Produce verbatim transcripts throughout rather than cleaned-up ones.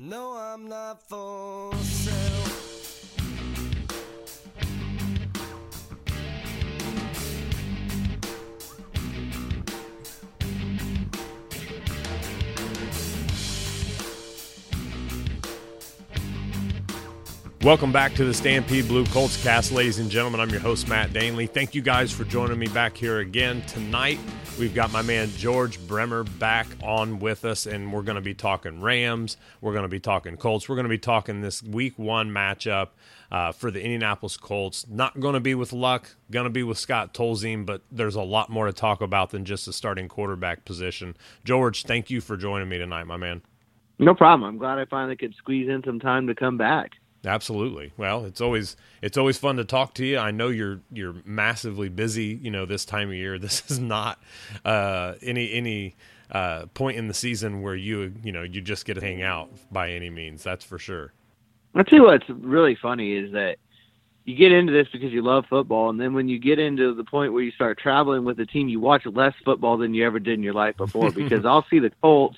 No, I'm not for sale. Welcome back to the Stampede Blue Colts cast, ladies and gentlemen. I'm your host, Matt Danley. Thank you guys for joining me back here again. Tonight, we've got my man George Bremer back on with us, and we're going to be talking Rams. We're going to be talking Colts. We're going to be talking this week one matchup uh, for the Indianapolis Colts. Not going to be with Luck, going to be with Scott Tolzien, but there's a lot more to talk about than just the starting quarterback position. George, thank you for joining me tonight, my man. No problem. I'm glad I finally could squeeze in some time to come back. Absolutely. Well, it's always it's always fun to talk to you. I know you're you're massively busy, you know, this time of year. This is not uh, any any uh, point in the season where you you know you just get to hang out by any means. That's for sure. I'll tell you what's really funny is that you get into this because you love football, and then when you get into the point where you start traveling with a team, you watch less football than you ever did in your life before. Because I'll see the Colts.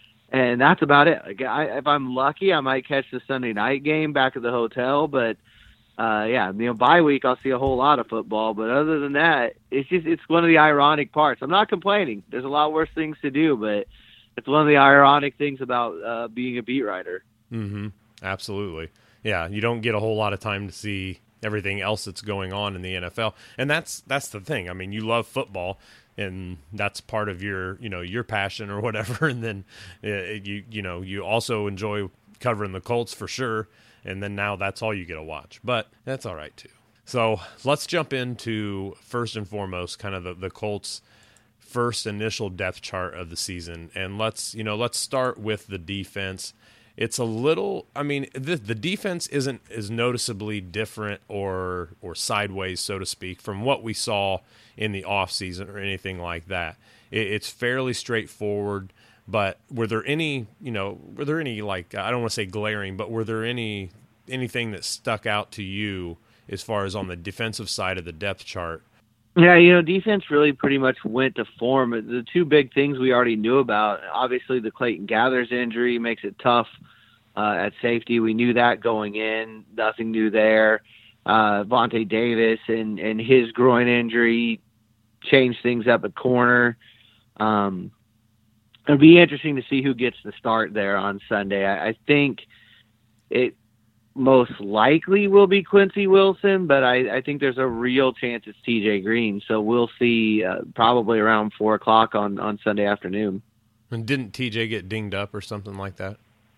And that's about it. Like I, if I'm lucky, I might catch the Sunday night game back at the hotel. But, uh, yeah, you know, bye week, I'll see a whole lot of football. But other than that, it's just it's one of the ironic parts. I'm not complaining. There's a lot worse things to do, but it's one of the ironic things about uh, being a beat writer. Mm-hmm. Absolutely. Yeah, you don't get a whole lot of time to see everything else that's going on in the N F L. And that's that's the thing. I mean, you love football. And that's part of your, you know, your passion or whatever. And then uh, you, you know, you also enjoy covering the Colts for sure. And then now that's all you get to watch. But that's all right too. So let's jump into first and foremost, kind of the, the Colts' first initial depth chart of the season. And let's, you know, let's start with the defense. It's a little, I mean, the, the defense isn't as noticeably different or or sideways, so to speak, from what we saw in the offseason or anything like that. It, it's fairly straightforward, but were there any, you know, were there any, like, I don't want to say glaring, but were there any anything that stuck out to you as far as on the defensive side of the depth chart? Yeah, you know, defense really pretty much went to form. The two big things we already knew about, obviously the Clayton Gathers injury makes it tough uh, at safety. We knew that going in. Nothing new there. Uh, Vontae Davis and, and his groin injury changed things up at corner. Um, it'll be interesting to see who gets the start there on Sunday. I, I think it most likely will be Quincy Wilson, but I, I think there's a real chance it's T J Green. So we'll see uh, probably around four o'clock on, on Sunday afternoon. And didn't T J get dinged up or something like that?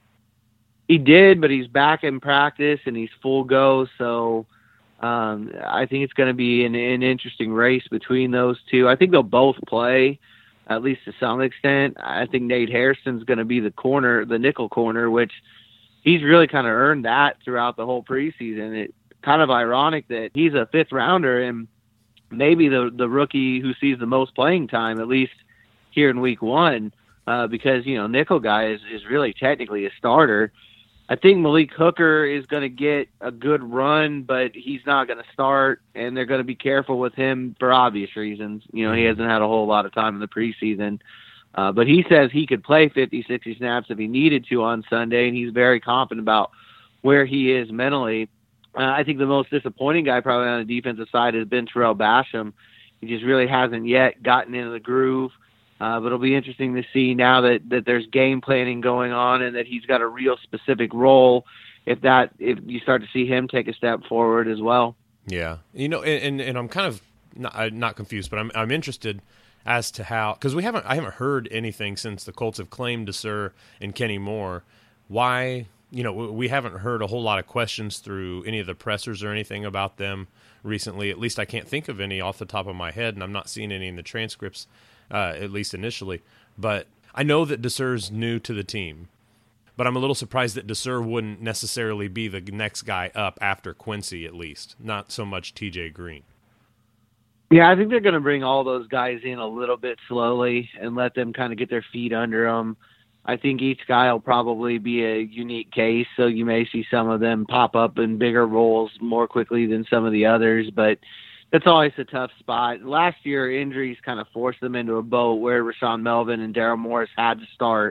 He did, but he's back in practice and he's full go. So um, I think it's going to be an, an interesting race between those two. I think they'll both play, at least to some extent. I think Nate Hairston's going to be the corner, the nickel corner, which he's really kind of earned that throughout the whole preseason. It's kind of ironic that he's a fifth rounder and maybe the the rookie who sees the most playing time, at least here in week one, uh, because, you know, nickel guy is, is really technically a starter. I think Malik Hooker is going to get a good run, but he's not going to start, and they're going to be careful with him for obvious reasons. You know, he hasn't had a whole lot of time in the preseason. Uh, but he says he could play fifty, sixty snaps if he needed to on Sunday, and he's very confident about where he is mentally. Uh, I think the most disappointing guy probably on the defensive side has been Terrell Basham. He just really hasn't yet gotten into the groove. Uh, but it'll be interesting to see now that, that there's game planning going on and that he's got a real specific role, if that if you start to see him take a step forward as well. Yeah. You know, and, and, and I'm kind of not, not confused, but I'm I'm interested as to how, because we haven't I haven't heard anything since the Colts have claimed DeSer and Kenny Moore. Why, you know, we haven't heard a whole lot of questions through any of the pressers or anything about them recently. At least I can't think of any off the top of my head, and I'm not seeing any in the transcripts, uh, at least initially. But I know that DeSer's new to the team, but I'm a little surprised that DeSer wouldn't necessarily be the next guy up after Quincy, at least, not so much T J Green. Yeah, I think they're going to bring all those guys in a little bit slowly and let them kind of get their feet under them. I think each guy will probably be a unique case, so you may see some of them pop up in bigger roles more quickly than some of the others, but that's always a tough spot. Last year, injuries kind of forced them into a boat where Rashaan Melvin and Daryl Morris had to start,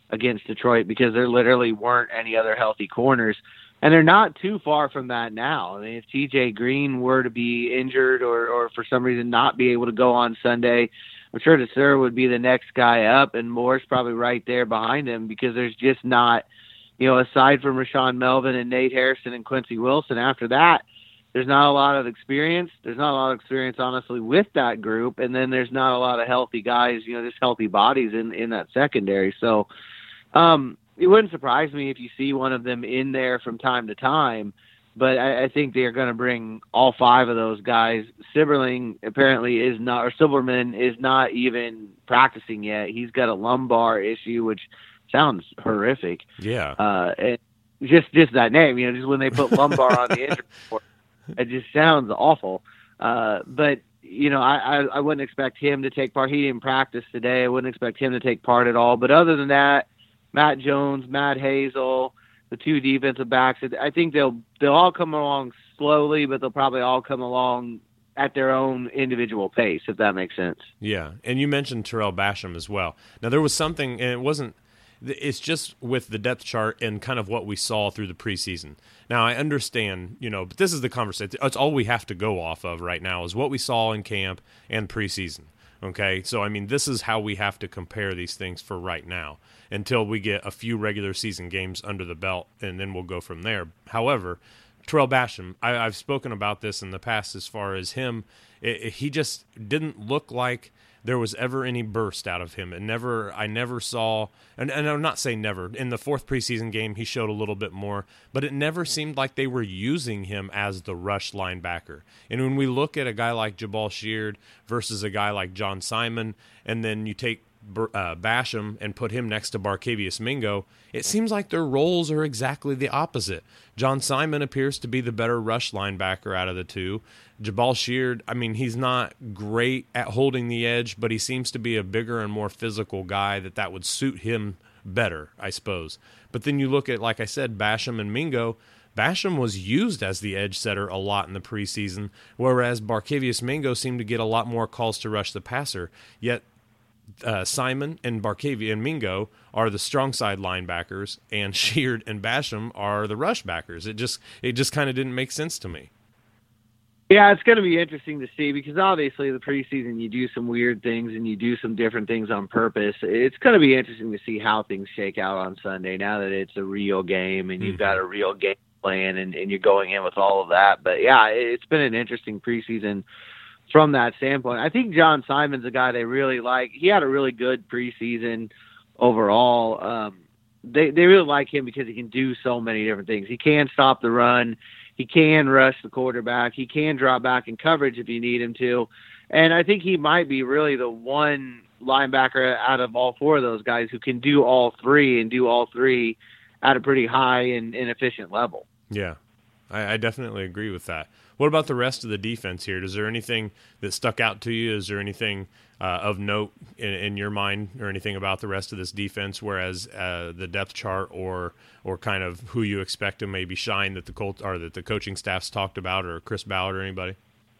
against Detroit because there literally weren't any other healthy corners. And they're not too far from that now. I mean, if T J Green were to be injured or, or for some reason not be able to go on Sunday, I'm sure DeSer would be the next guy up, and Moore's probably right there behind him because there's just not, you know, aside from Rashaan Melvin and Nate Harrison and Quincy Wilson, after that, there's not a lot of experience. There's not a lot of experience, honestly, with that group. And then there's not a lot of healthy guys, you know, just healthy bodies in, in that secondary. So um, it wouldn't surprise me if you see one of them in there from time to time. But I, I think they're going to bring all five of those guys. Silberling apparently is not, or Silberman is not even practicing yet. He's got a lumbar issue, which sounds horrific. Yeah. Uh, and just, just that name, you know, just when they put lumbar on the injury report. It just sounds awful. Uh, but, you know, I, I, I wouldn't expect him to take part. He didn't practice today. I wouldn't expect him to take part at all. But other than that, Matt Jones, Matt Hazel, the two defensive backs, I think they'll they'll all come along slowly, but they'll probably all come along at their own individual pace, if that makes sense. Yeah, and you mentioned Terrell Basham as well. Now, there was something, and it wasn't, it's just with the depth chart and kind of what we saw through the preseason. Now, I understand, you know, but this is the conversation. It's all we have to go off of right now is what we saw in camp and preseason, okay? So, I mean, this is how we have to compare these things for right now until we get a few regular season games under the belt, and then we'll go from there. However, Terrell Basham, I, I've spoken about this in the past as far as him. It, it, he just didn't look like there was ever any burst out of him. It never, I never saw, and, and I'm not saying never. In the fourth preseason game, he showed a little bit more, but it never seemed like they were using him as the rush linebacker. And when we look at a guy like Jabal Sheard versus a guy like John Simon, and then you take uh, Basham and put him next to Barkevious Mingo, it seems like their roles are exactly the opposite. John Simon appears to be the better rush linebacker out of the two. Jabal Sheard, I mean, he's not great at holding the edge, but he seems to be a bigger and more physical guy that that would suit him better, I suppose. But then you look at, like I said, Basham and Mingo. Basham was used as the edge setter a lot in the preseason, whereas Barkevious Mingo seemed to get a lot more calls to rush the passer. Yet uh, Simon and Barkevious and Mingo are the strong side linebackers, and Sheard and Basham are the rush backers. It just it just kind of didn't make sense to me. Yeah, it's going to be interesting to see because obviously the preseason you do some weird things and you do some different things on purpose. It's going to be interesting to see how things shake out on Sunday now that it's a real game and you've got a real game plan and, and you're going in with all of that. But, yeah, it's been an interesting preseason from that standpoint. I think John Simon's a guy they really like. He had a really good preseason overall. Um, they, they really like him because he can do so many different things. He can stop the run. He can rush the quarterback. He can drop back in coverage if you need him to. And I think he might be really the one linebacker out of all four of those guys who can do all three and do all three at a pretty high and, and efficient level. Yeah, I, I definitely agree with that. What about the rest of the defense here? Is there anything that stuck out to you? Is there anything uh, of note in, in your mind or anything about the rest of this defense, whereas uh, the depth chart or or kind of who you expect to maybe shine that the Colt, or that the coaching staff's talked about, or Chris Ballard or anybody?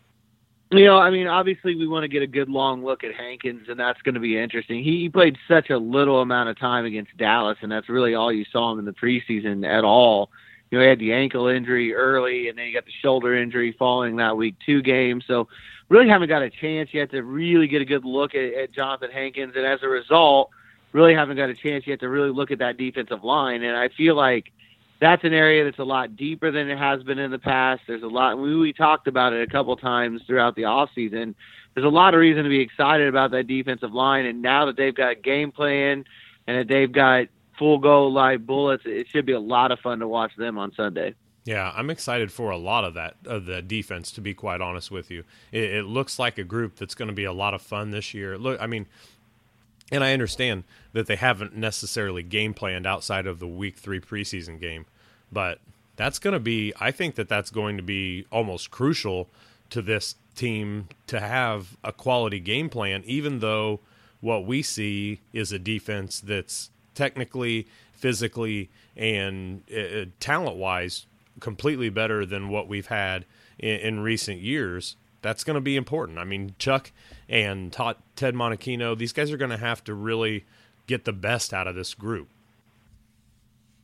You know, I mean, obviously we want to get a good long look at Hankins, and that's going to be interesting. He, he played such a little amount of time against Dallas, and that's really all you saw him in the preseason at all. You know, he had the ankle injury early, and then he got the shoulder injury following that week two game. So really haven't got a chance yet to really get a good look at, at Jonathan Hankins. And as a result, really haven't got a chance yet to really look at that defensive line. And I feel like that's an area that's a lot deeper than it has been in the past. There's a lot, we, we talked about it a couple times throughout the offseason. There's a lot of reason to be excited about that defensive line. And now that they've got a game plan and that they've got full go live bullets, it should be a lot of fun to watch them on Sunday. Yeah, I'm excited for a lot of that, of the defense, to be quite honest with you. It, it looks like a group that's going to be a lot of fun this year. Look, I mean, and I understand that they haven't necessarily game planned outside of the week three preseason game, but that's going to be, I think that that's going to be almost crucial to this team to have a quality game plan, even though what we see is a defense that's technically, physically, and uh, talent-wise completely better than what we've had in, in recent years. That's going to be important. I mean, Chuck and Todd, Ted Monachino, these guys are going to have to really get the best out of this group.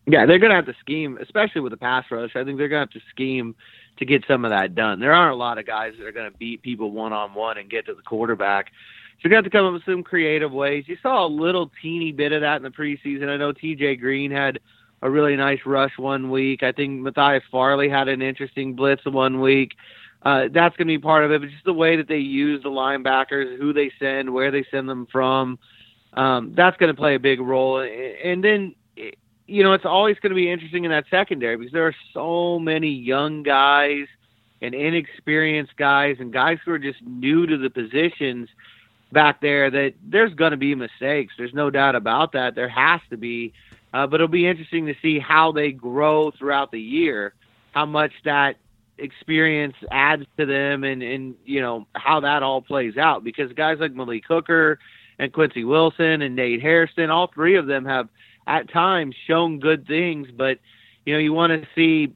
Yeah, they're going to have to scheme, especially with the pass rush. I think they're going to have to scheme to get some of that done. There aren't a lot of guys that are going to beat people one-on-one and get to the quarterback. So you're going to have to come up with some creative ways. You saw a little teeny bit of that in the preseason. I know T J Green had a really nice rush one week. I think Matthias Farley had an interesting blitz one week. Uh, that's going to be part of it, but just the way that they use the linebackers, who they send, where they send them from, um, that's going to play a big role. And then, you know, it's always going to be interesting in that secondary because there are so many young guys and inexperienced guys and guys who are just new to the positions back there that there's going to be mistakes. There's no doubt about that. There has to be. Uh, but it'll be interesting to see how they grow throughout the year, how much that experience adds to them and, and you know, how that all plays out. Because guys like Malik Hooker and Quincy Wilson and Nate Hairston, all three of them have at times shown good things, but, you know, you want to see,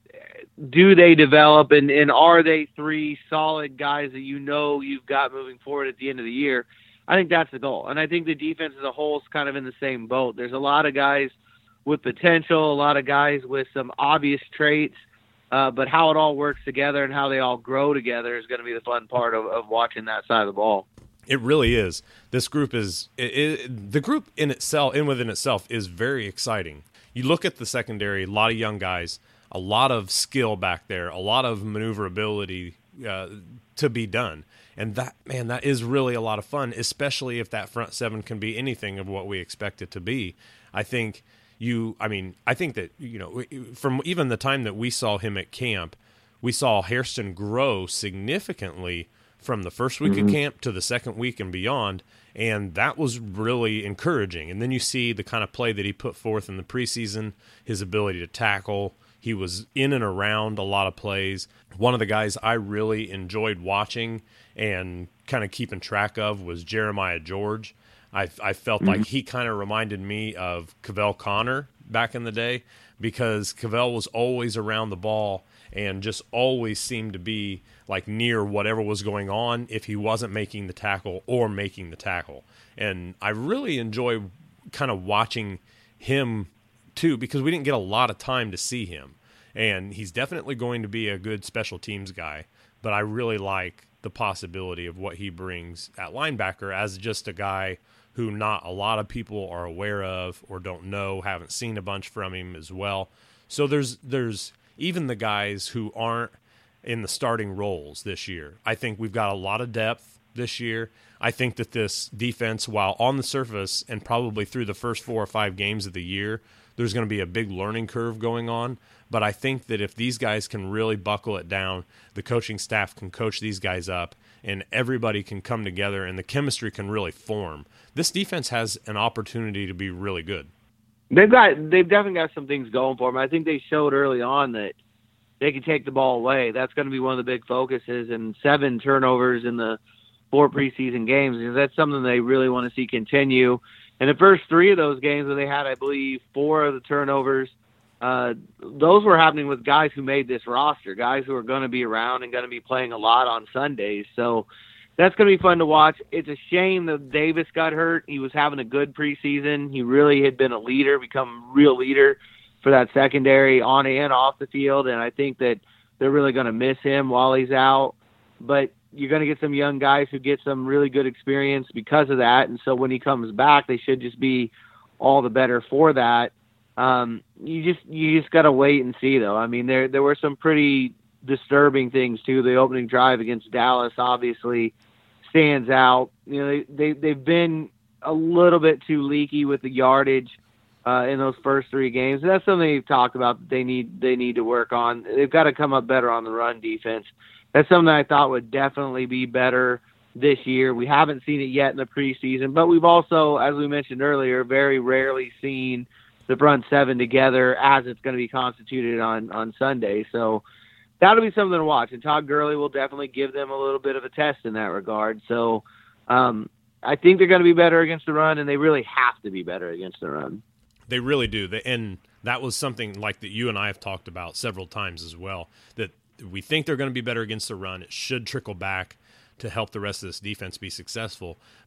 do they develop and, and are they three solid guys that you know you've got moving forward at the end of the year? I think that's the goal. And I think the defense as a whole is kind of in the same boat. There's a lot of guys with potential, a lot of guys with some obvious traits, uh, but how it all works together and how they all grow together is going to be the fun part of, of watching that side of the ball. It really is. This group is it, it, the group in itself, in within itself, is very exciting. You look at the secondary, a lot of young guys, a lot of skill back there, a lot of maneuverability uh, to be done, and that man, that is really a lot of fun, especially if that front seven can be anything of what we expect it to be. I think you, I mean, I think that you know, from even the time that we saw him at camp, we saw Hairston grow significantly from the first week mm-hmm. of camp to the second week and beyond, and that was really encouraging. And then you see the kind of play that he put forth in the preseason, his ability to tackle. He was in and around a lot of plays. One of the guys I really enjoyed watching and kind of keeping track of was Jeremiah George. I, I felt mm-hmm. like he kind of reminded me of Cavell Connor back in the day because Cavell was always around the ball and just always seemed to be like near whatever was going on if he wasn't making the tackle or making the tackle. And I really enjoy kind of watching him too because we didn't get a lot of time to see him. And he's definitely going to be a good special teams guy, but I really like the possibility of what he brings at linebacker as just a guy who not a lot of people are aware of or don't know, haven't seen a bunch from him as well. So there's there's even the guys who aren't in the starting roles this year. I think we've got a lot of depth this year. I think that this defense, while on the surface and probably through the first four or five games of the year, there's going to be a big learning curve going on. But I think that if these guys can really buckle it down, the coaching staff can coach these guys up, and everybody can come together, and the chemistry can really form. This defense has an opportunity to be really good. They've got, they've definitely got some things going for them. I think they showed early on that they can take the ball away. That's going to be one of the big focuses, and seven turnovers in the four preseason games. That's something they really want to see continue. And the first three of those games where they had, I believe, four of the turnovers, uh, those were happening with guys who made this roster, guys who are going to be around and going to be playing a lot on Sundays. So that's going to be fun to watch. It's a shame that Davis got hurt. He was having a good preseason. He really had been a leader, become a real leader for that secondary on and off the field, and I think that they're really going to miss him while he's out. But you're going to get some young guys who get some really good experience because of that, and so when he comes back, they should just be all the better for that. Um, you just you just got to wait and see, though. I mean, there there were some pretty disturbing things too. The opening drive against Dallas obviously stands out. You know, they, they they've been a little bit too leaky with the yardage Uh, in those first three games. And that's something they've talked about that they need they need to work on. They've got to come up better on the run defense. That's something I thought would definitely be better this year. We haven't seen it yet in the preseason, but we've also, as we mentioned earlier, very rarely seen the front seven together as it's going to be constituted on, on Sunday. So that'll be something to watch. And Todd Gurley will definitely give them a little bit of a test in that regard. So um, I think they're going to be better against the run, and they really have to be better against the run. They really do. And that was something like that you and I have talked about several times as well, that we think they're going to be better against the run. It should trickle back to help the rest of this defense be successful. But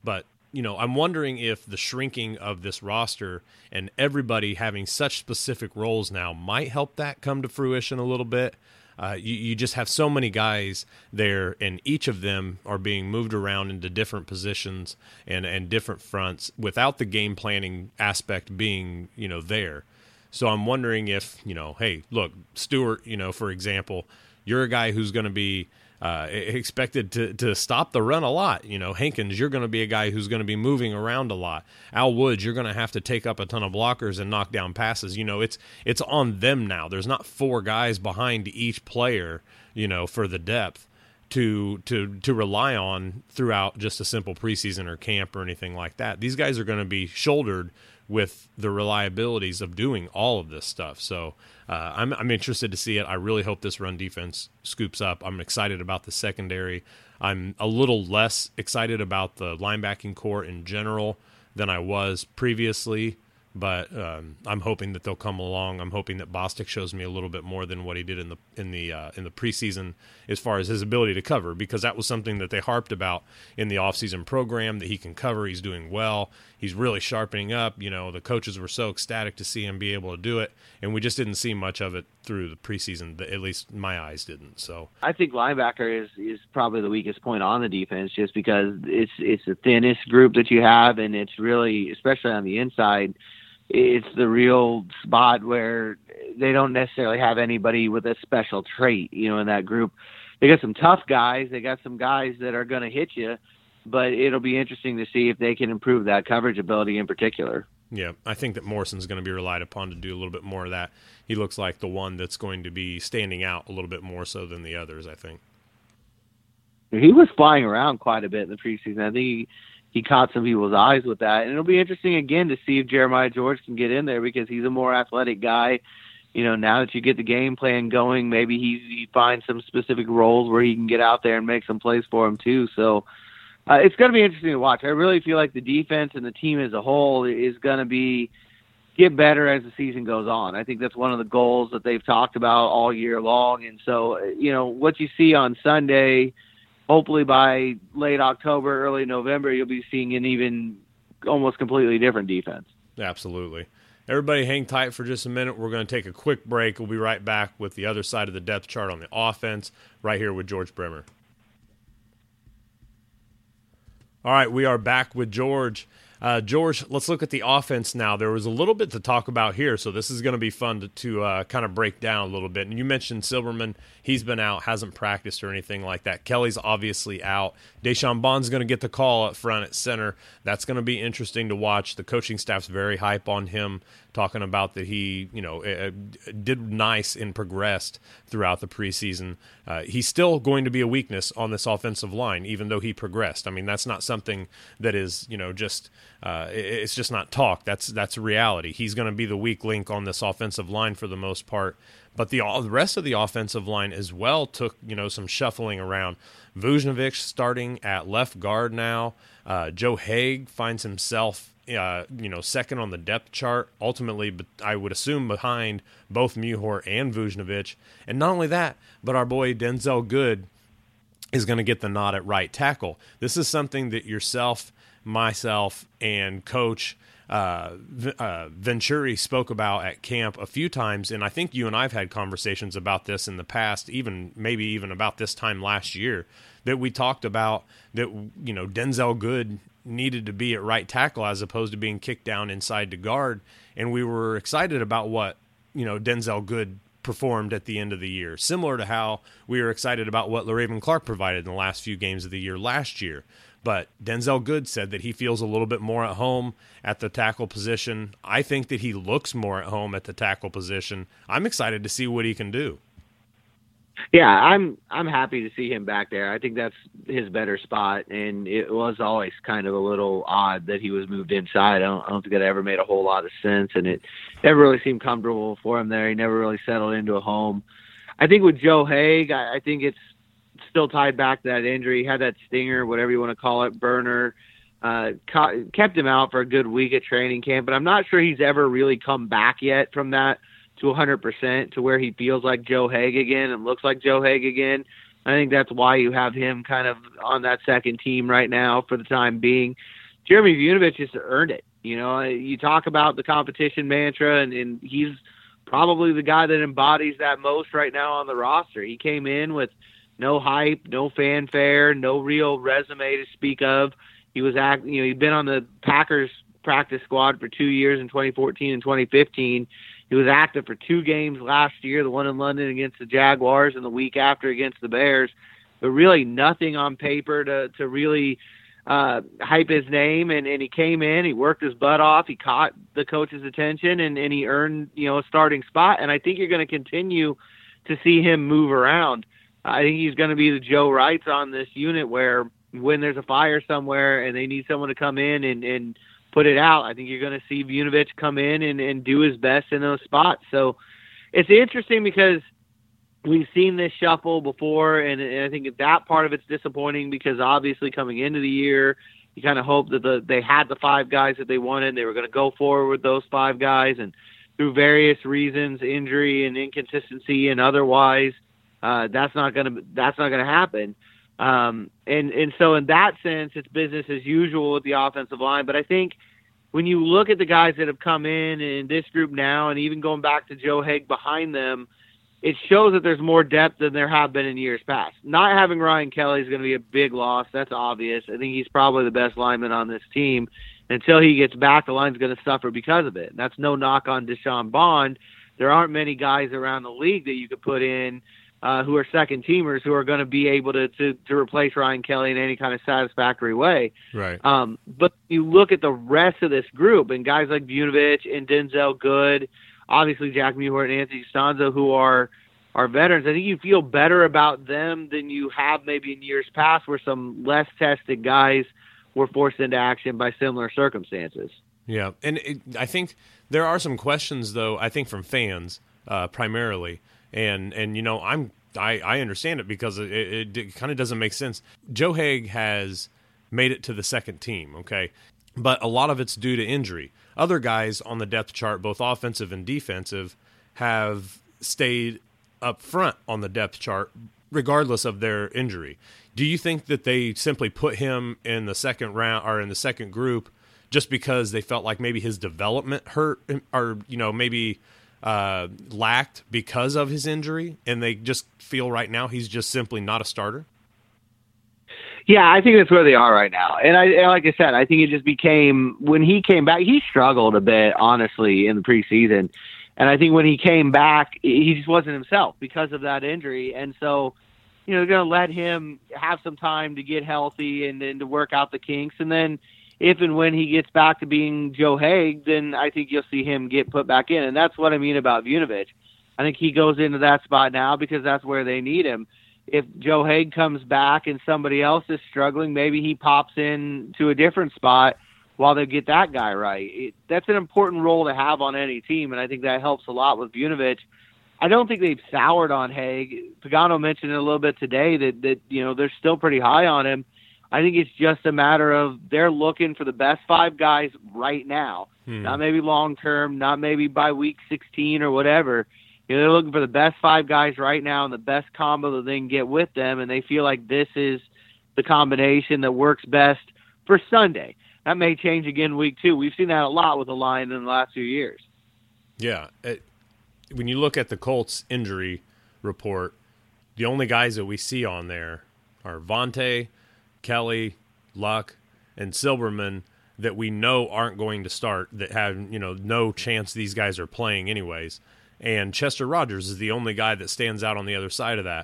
you know, I'm wondering if the shrinking of this roster and everybody having such specific roles now might help that come to fruition a little bit. Uh, you, you just have so many guys there, and each of them are being moved around into different positions and, and different fronts without the game planning aspect being, you know, there. So I'm wondering if, you know, hey, look, Stewart, you know, for example, you're a guy who's going to be uh, expected to, to stop the run a lot. You know, Hankins, you're going to be a guy who's going to be moving around a lot. Al Woods, you're going to have to take up a ton of blockers and knock down passes. You know, it's it's on them now. There's not four guys behind each player, you know, for the depth to to to rely on throughout just a simple preseason or camp or anything like that. These guys are going to be shouldered with the reliabilities of doing all of this stuff. So uh, I'm I'm interested to see it. I really hope this run defense scoops up. I'm excited about the secondary. I'm a little less excited about the linebacking core in general than I was previously, but um, I'm hoping that they'll come along. I'm hoping that Bostic shows me a little bit more than what he did in the in the uh, in the preseason as far as his ability to cover, because that was something that they harped about in the offseason program, that he can cover. He's doing well. He's really sharpening up. You know, the coaches were so ecstatic to see him be able to do it, and we just didn't see much of it through the preseason. At least my eyes didn't. So I think linebacker is, is probably the weakest point on the defense, just because it's it's the thinnest group that you have, and it's really, especially on the inside, it's the real spot where they don't necessarily have anybody with a special trait, you know, in that group. They got some tough guys. They got some guys that are going to hit you, but it'll be interesting to see if they can improve that coverage ability in particular. Yeah, I think that Morrison's going to be relied upon to do a little bit more of that. He looks like the one that's going to be standing out a little bit more so than the others, I think. He was flying around quite a bit in the preseason. I think he, he caught some people's eyes with that. And it'll be interesting, again, to see if Jeremiah George can get in there, because he's a more athletic guy. You know, now that you get the game plan going, maybe he, he finds some specific roles where he can get out there and make some plays for him too. So uh, it's going to be interesting to watch. I really feel like the defense and the team as a whole is going to be get better as the season goes on. I think that's one of the goals that they've talked about all year long. And so, you know, what you see on Sunday, hopefully by late October, early November, you'll be seeing an even almost completely different defense. Absolutely. Everybody hang tight for just a minute. We're going to take a quick break. We'll be right back with the other side of the depth chart on the offense, right here with George Bremer. All right, we are back with George. Uh, George, let's look at the offense now. There was a little bit to talk about here, so this is going to be fun to, to uh, kind of break down a little bit. And you mentioned Silverman. He's been out, hasn't practiced or anything like that. Kelly's obviously out. Deshaun Bond's going to get the call up front at center. That's going to be interesting to watch. The coaching staff's very hype on him, talking about that he, you know, uh, did nice and progressed throughout the preseason. Uh, he's still going to be a weakness on this offensive line, even though he progressed. I mean, that's not something that is, you know, just uh, it's just not talk. That's that's reality. He's going to be the weak link on this offensive line for the most part. But the, all, the rest of the offensive line as well took, you know, some shuffling around. Vujnovic starting at left guard now. Uh, Joe Haig finds himself, uh, you know, second on the depth chart. Ultimately, but I would assume behind both Muhor and Vujnovic. And not only that, but our boy Denzel Good is going to get the nod at right tackle. This is something that yourself, myself, and Coach Uh, uh, Venturi spoke about at camp a few times, and I think you and I have had conversations about this in the past, even maybe even about this time last year, that we talked about that, you know, Denzel Good needed to be at right tackle as opposed to being kicked down inside to guard, and we were excited about what, you know, Denzel Good performed at the end of the year, similar to how we were excited about what LaRaven Clark provided in the last few games of the year last year. But Denzel Good said that he feels a little bit more at home at the tackle position. I think that he looks more at home at the tackle position. I'm excited to see what he can do. Yeah, I'm I'm happy to see him back there. I think that's his better spot, and it was always kind of a little odd that he was moved inside. I don't, I don't think that ever made a whole lot of sense, and it never really seemed comfortable for him there. He never really settled into a home. I think with Joe Haig, I, I think it's still tied back to that injury. He had that stinger, whatever you want to call it, burner. Uh, ca- kept him out for a good week at training camp, but I'm not sure he's ever really come back yet from that to one hundred percent to where he feels like Joe Haig again and looks like Joe Haig again. I think that's why you have him kind of on that second team right now for the time being. Jeremy Vunovich has earned it. You know, you talk about the competition mantra, and, and he's probably the guy that embodies that most right now on the roster. He came in with no hype, no fanfare, no real resume to speak of. He was act, you know, he'd been on the Packers practice squad for two years in twenty fourteen and twenty fifteen. He was active for two games last year, the one in London against the Jaguars and the week after against the Bears, but really nothing on paper to, to really uh, hype his name. And, and he came in, he worked his butt off, he caught the coach's attention, and, and he earned, you know, a starting spot. And I think you're going to continue to see him move around. I think he's going to be the Joe Wrights on this unit, where when there's a fire somewhere and they need someone to come in and, and put it out, I think you're going to see Vunovich come in and, and do his best in those spots. So it's interesting because we've seen this shuffle before, and, and I think that part of it's disappointing because obviously coming into the year, you kind of hope that the, they had the five guys that they wanted. They were going to go forward with those five guys, and through various reasons, injury and inconsistency and otherwise, uh, that's not going to that's not going to happen. Um, and, and so in that sense, it's business as usual with the offensive line. But I think when you look at the guys that have come in in this group now, and even going back to Joe Haeg behind them, it shows that there's more depth than there have been in years past. Not having Ryan Kelly is going to be a big loss. That's obvious. I think he's probably the best lineman on this team. Until he gets back, the line's going to suffer because of it. And that's no knock on Deshaun Bond. There aren't many guys around the league that you could put in Uh, who are second teamers who are going to be able to, to, to replace Ryan Kelly in any kind of satisfactory way. Right. Um, but you look at the rest of this group and guys like Vunovich and Denzel Good, obviously Jack Mewhort and Anthony Stanzo, who are, are veterans. I think you feel better about them than you have maybe in years past where some less tested guys were forced into action by similar circumstances. Yeah. And it, I think there are some questions, though, I think from fans uh, primarily. And, and you know, I'm I, I understand it because it, it, it kind of doesn't make sense. Joe Haeg has made it to the second team, okay? But a lot of it's due to injury. Other guys on the depth chart, both offensive and defensive, have stayed up front on the depth chart regardless of their injury. Do you think that they simply put him in the second round or in the second group just because they felt like maybe his development hurt, or, you know, maybe uh, lacked because of his injury, and they just feel right now he's just simply not a starter? Yeah, I think that's where they are right now. And I, and like I said, I think it just became, when he came back, he struggled a bit, honestly, in the preseason. And I think when he came back, he just wasn't himself because of that injury. And so, you know, they're going to let him have some time to get healthy and then to work out the kinks. And then if and when he gets back to being Joe Haeg, then I think you'll see him get put back in. And that's what I mean about Vunovich. I think he goes into that spot now because that's where they need him. If Joe Haeg comes back and somebody else is struggling, maybe he pops in to a different spot while they get that guy right. It, that's an important role to have on any team, and I think that helps a lot with Vunovich. I don't think they've soured on Haeg. Pagano mentioned it a little bit today that, that you know they're still pretty high on him. I think it's just a matter of they're looking for the best five guys right now, hmm. not maybe long-term, not maybe by week sixteen or whatever. You know, they're looking for the best five guys right now and the best combo that they can get with them, and they feel like this is the combination that works best for Sunday. That may change again week two. We've seen that a lot with the line in the last few years. Yeah. It, when you look at the Colts injury report, the only guys that we see on there are Vontae, Kelly, Luck, and Silberman that we know aren't going to start, that have, you know, no chance these guys are playing anyways. And Chester Rogers is the only guy that stands out on the other side of that.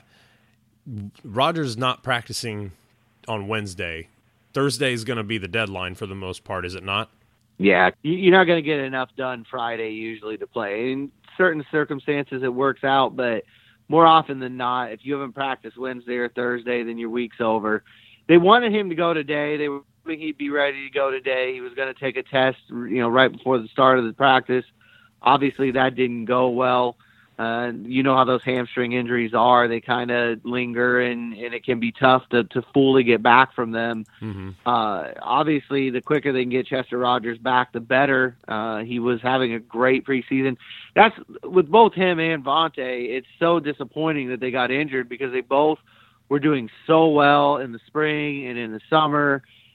Rogers is not practicing on Wednesday. Thursday is going to be the deadline for the most part, is it not? Yeah, you're not going to get enough done Friday usually to play. In certain circumstances it works out, but more often than not, if you haven't practiced Wednesday or Thursday, then your week's over. They wanted him to go today. They were hoping he'd be ready to go today. He was going to take a test, you know, right before the start of the practice. Obviously, that didn't go well. Uh, you know how those hamstring injuries are. They kind of linger, and, and it can be tough to, to fully get back from them. Mm-hmm. Uh, obviously, the quicker they can get Chester Rogers back, the better. Uh, he was having a great preseason. That's with both him and Vontae, it's so disappointing that they got injured because they both were doing so well in the spring and in the summer.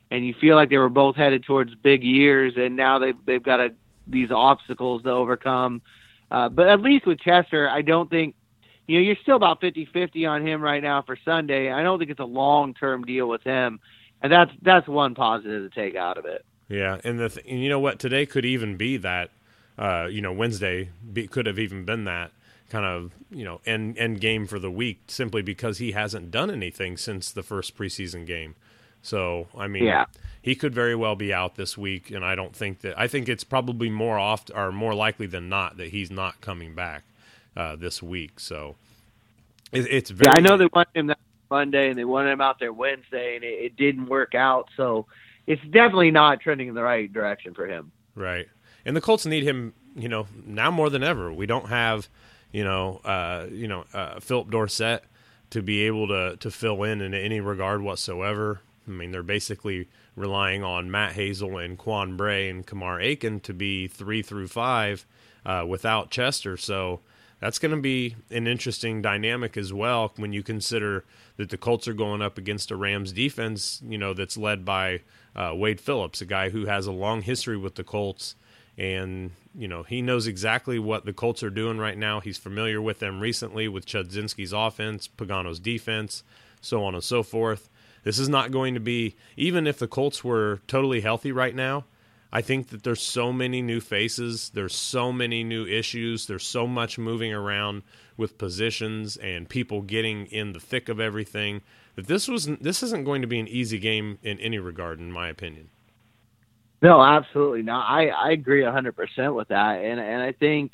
and you feel like they were both headed towards big years, and now they've, they've got a, these obstacles to overcome. Uh, but at least with Chester, I don't think, you know, you're still about fifty-fifty on him right now for Sunday. I don't think it's a long-term deal with him, and that's that's one positive to take out of it. Yeah, and the th- and you know what? Today could even be that, uh, you know, Wednesday be, could have even been that kind of, you know, end, end game for the week simply because he hasn't done anything since the first preseason game. So, I mean, yeah. he could very well be out this week, and I don't think that – I think it's probably more oft or more likely than not that he's not coming back uh, this week. So, it, it's very – Yeah, I know they wanted him that Monday, and they wanted him out there Wednesday, and it, it didn't work out. So, it's definitely not trending in the right direction for him. Right. And the Colts need him, you know, now more than ever. We don't have, you know, uh, you know, uh, Philip Dorsett to be able to, to fill in in any regard whatsoever. I mean, they're basically relying on Matt Hazel and Quan Bray and Kamar Aiken to be three through five uh, without Chester. So that's going to be an interesting dynamic as well when you consider that the Colts are going up against a Rams defense, you know, that's led by uh, Wade Phillips, a guy who has a long history with the Colts. And, you know, he knows exactly what the Colts are doing right now. He's familiar with them recently with Chudzinski's offense, Pagano's defense, so on and so forth. This is not going to be, even if the Colts were totally healthy right now, I think that there's so many new faces, there's so many new issues, there's so much moving around with positions and people getting in the thick of everything, that this was this isn't going to be an easy game in any regard, in my opinion. No, absolutely not. I, I agree one hundred percent with that, and and I think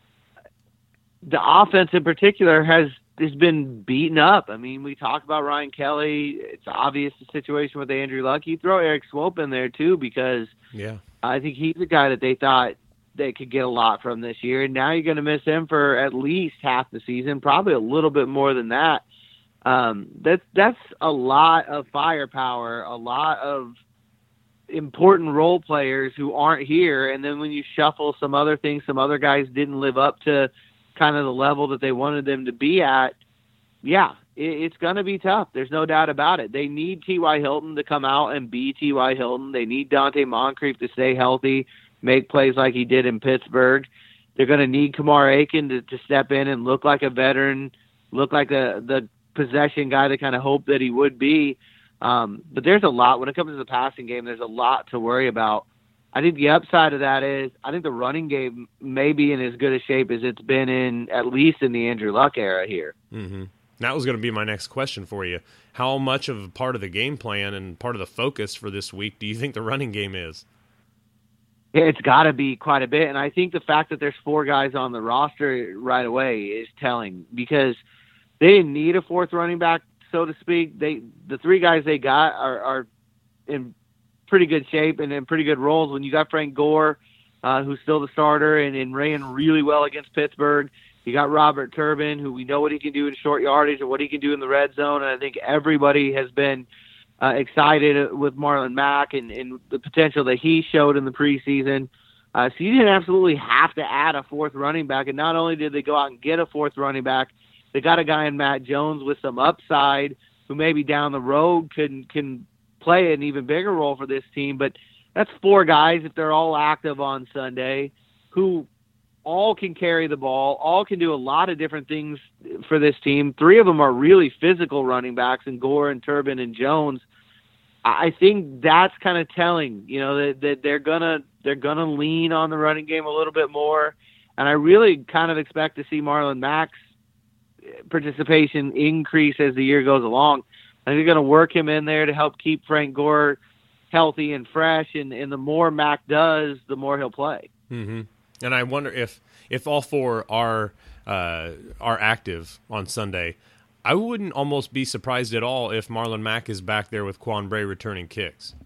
the offense in particular has has been beaten up. I mean, we talked about Ryan Kelly. It's obvious the situation with Andrew Luck. You throw Eric Swope in there too, because yeah, I think he's a guy that they thought they could get a lot from this year. And now you're going to miss him for at least half the season, probably a little bit more than that. Um, that's, that's a lot of firepower, a lot of important role players who aren't here. And then when you shuffle some other things, some other guys didn't live up to kind of the level that they wanted them to be at, yeah, it, it's going to be tough. There's no doubt about it. They need T Y. Hilton to come out and be T Y. Hilton. They need Dante Moncrief to stay healthy, make plays like he did in Pittsburgh. They're going to need Kamar Aiken to, to step in and look like a veteran, look like a, the possession guy to kind of hope that he would be. Um, but there's a lot. When it comes to the passing game, there's a lot to worry about. I think the upside of that is I think the running game may be in as good a shape as it's been in, at least in the Andrew Luck era here. Mm-hmm. That was going to be my next question for you. How much of a part of the game plan and part of the focus for this week do you think the running game is? It's got to be quite a bit, and I think the fact that there's four guys on the roster right away is telling, because they didn't need a fourth running back, so to speak. They the three guys they got are, are in pretty good shape and in pretty good roles. When you got Frank Gore, uh, who's still the starter and, and ran really well against Pittsburgh, you got Robert Turbin, who we know what he can do in short yardage and what he can do in the red zone. And I think everybody has been uh, excited with Marlon Mack and, and the potential that he showed in the preseason. Uh, so you didn't absolutely have to add a fourth running back. And not only did they go out and get a fourth running back, they got a guy in Matt Jones with some upside who maybe down the road can can play an even bigger role for this team. But that's four guys, if they're all active on Sunday, who all can carry the ball, all can do a lot of different things for this team. Three of them are really physical running backs, in Gore and Turbin and Jones. I think that's kind of telling, you know, that, that they're gonna they're gonna lean on the running game a little bit more. And I really kind of expect to see Marlon Mack's participation increase as the year goes along. I think they're going to work him in there to help keep Frank Gore healthy and fresh, and, and the more Mack does, the more he'll play. Mm-hmm. And I wonder if if all four are uh, are active on Sunday, I wouldn't almost be surprised at all if Marlon Mack is back there with Quan Bray returning kicks.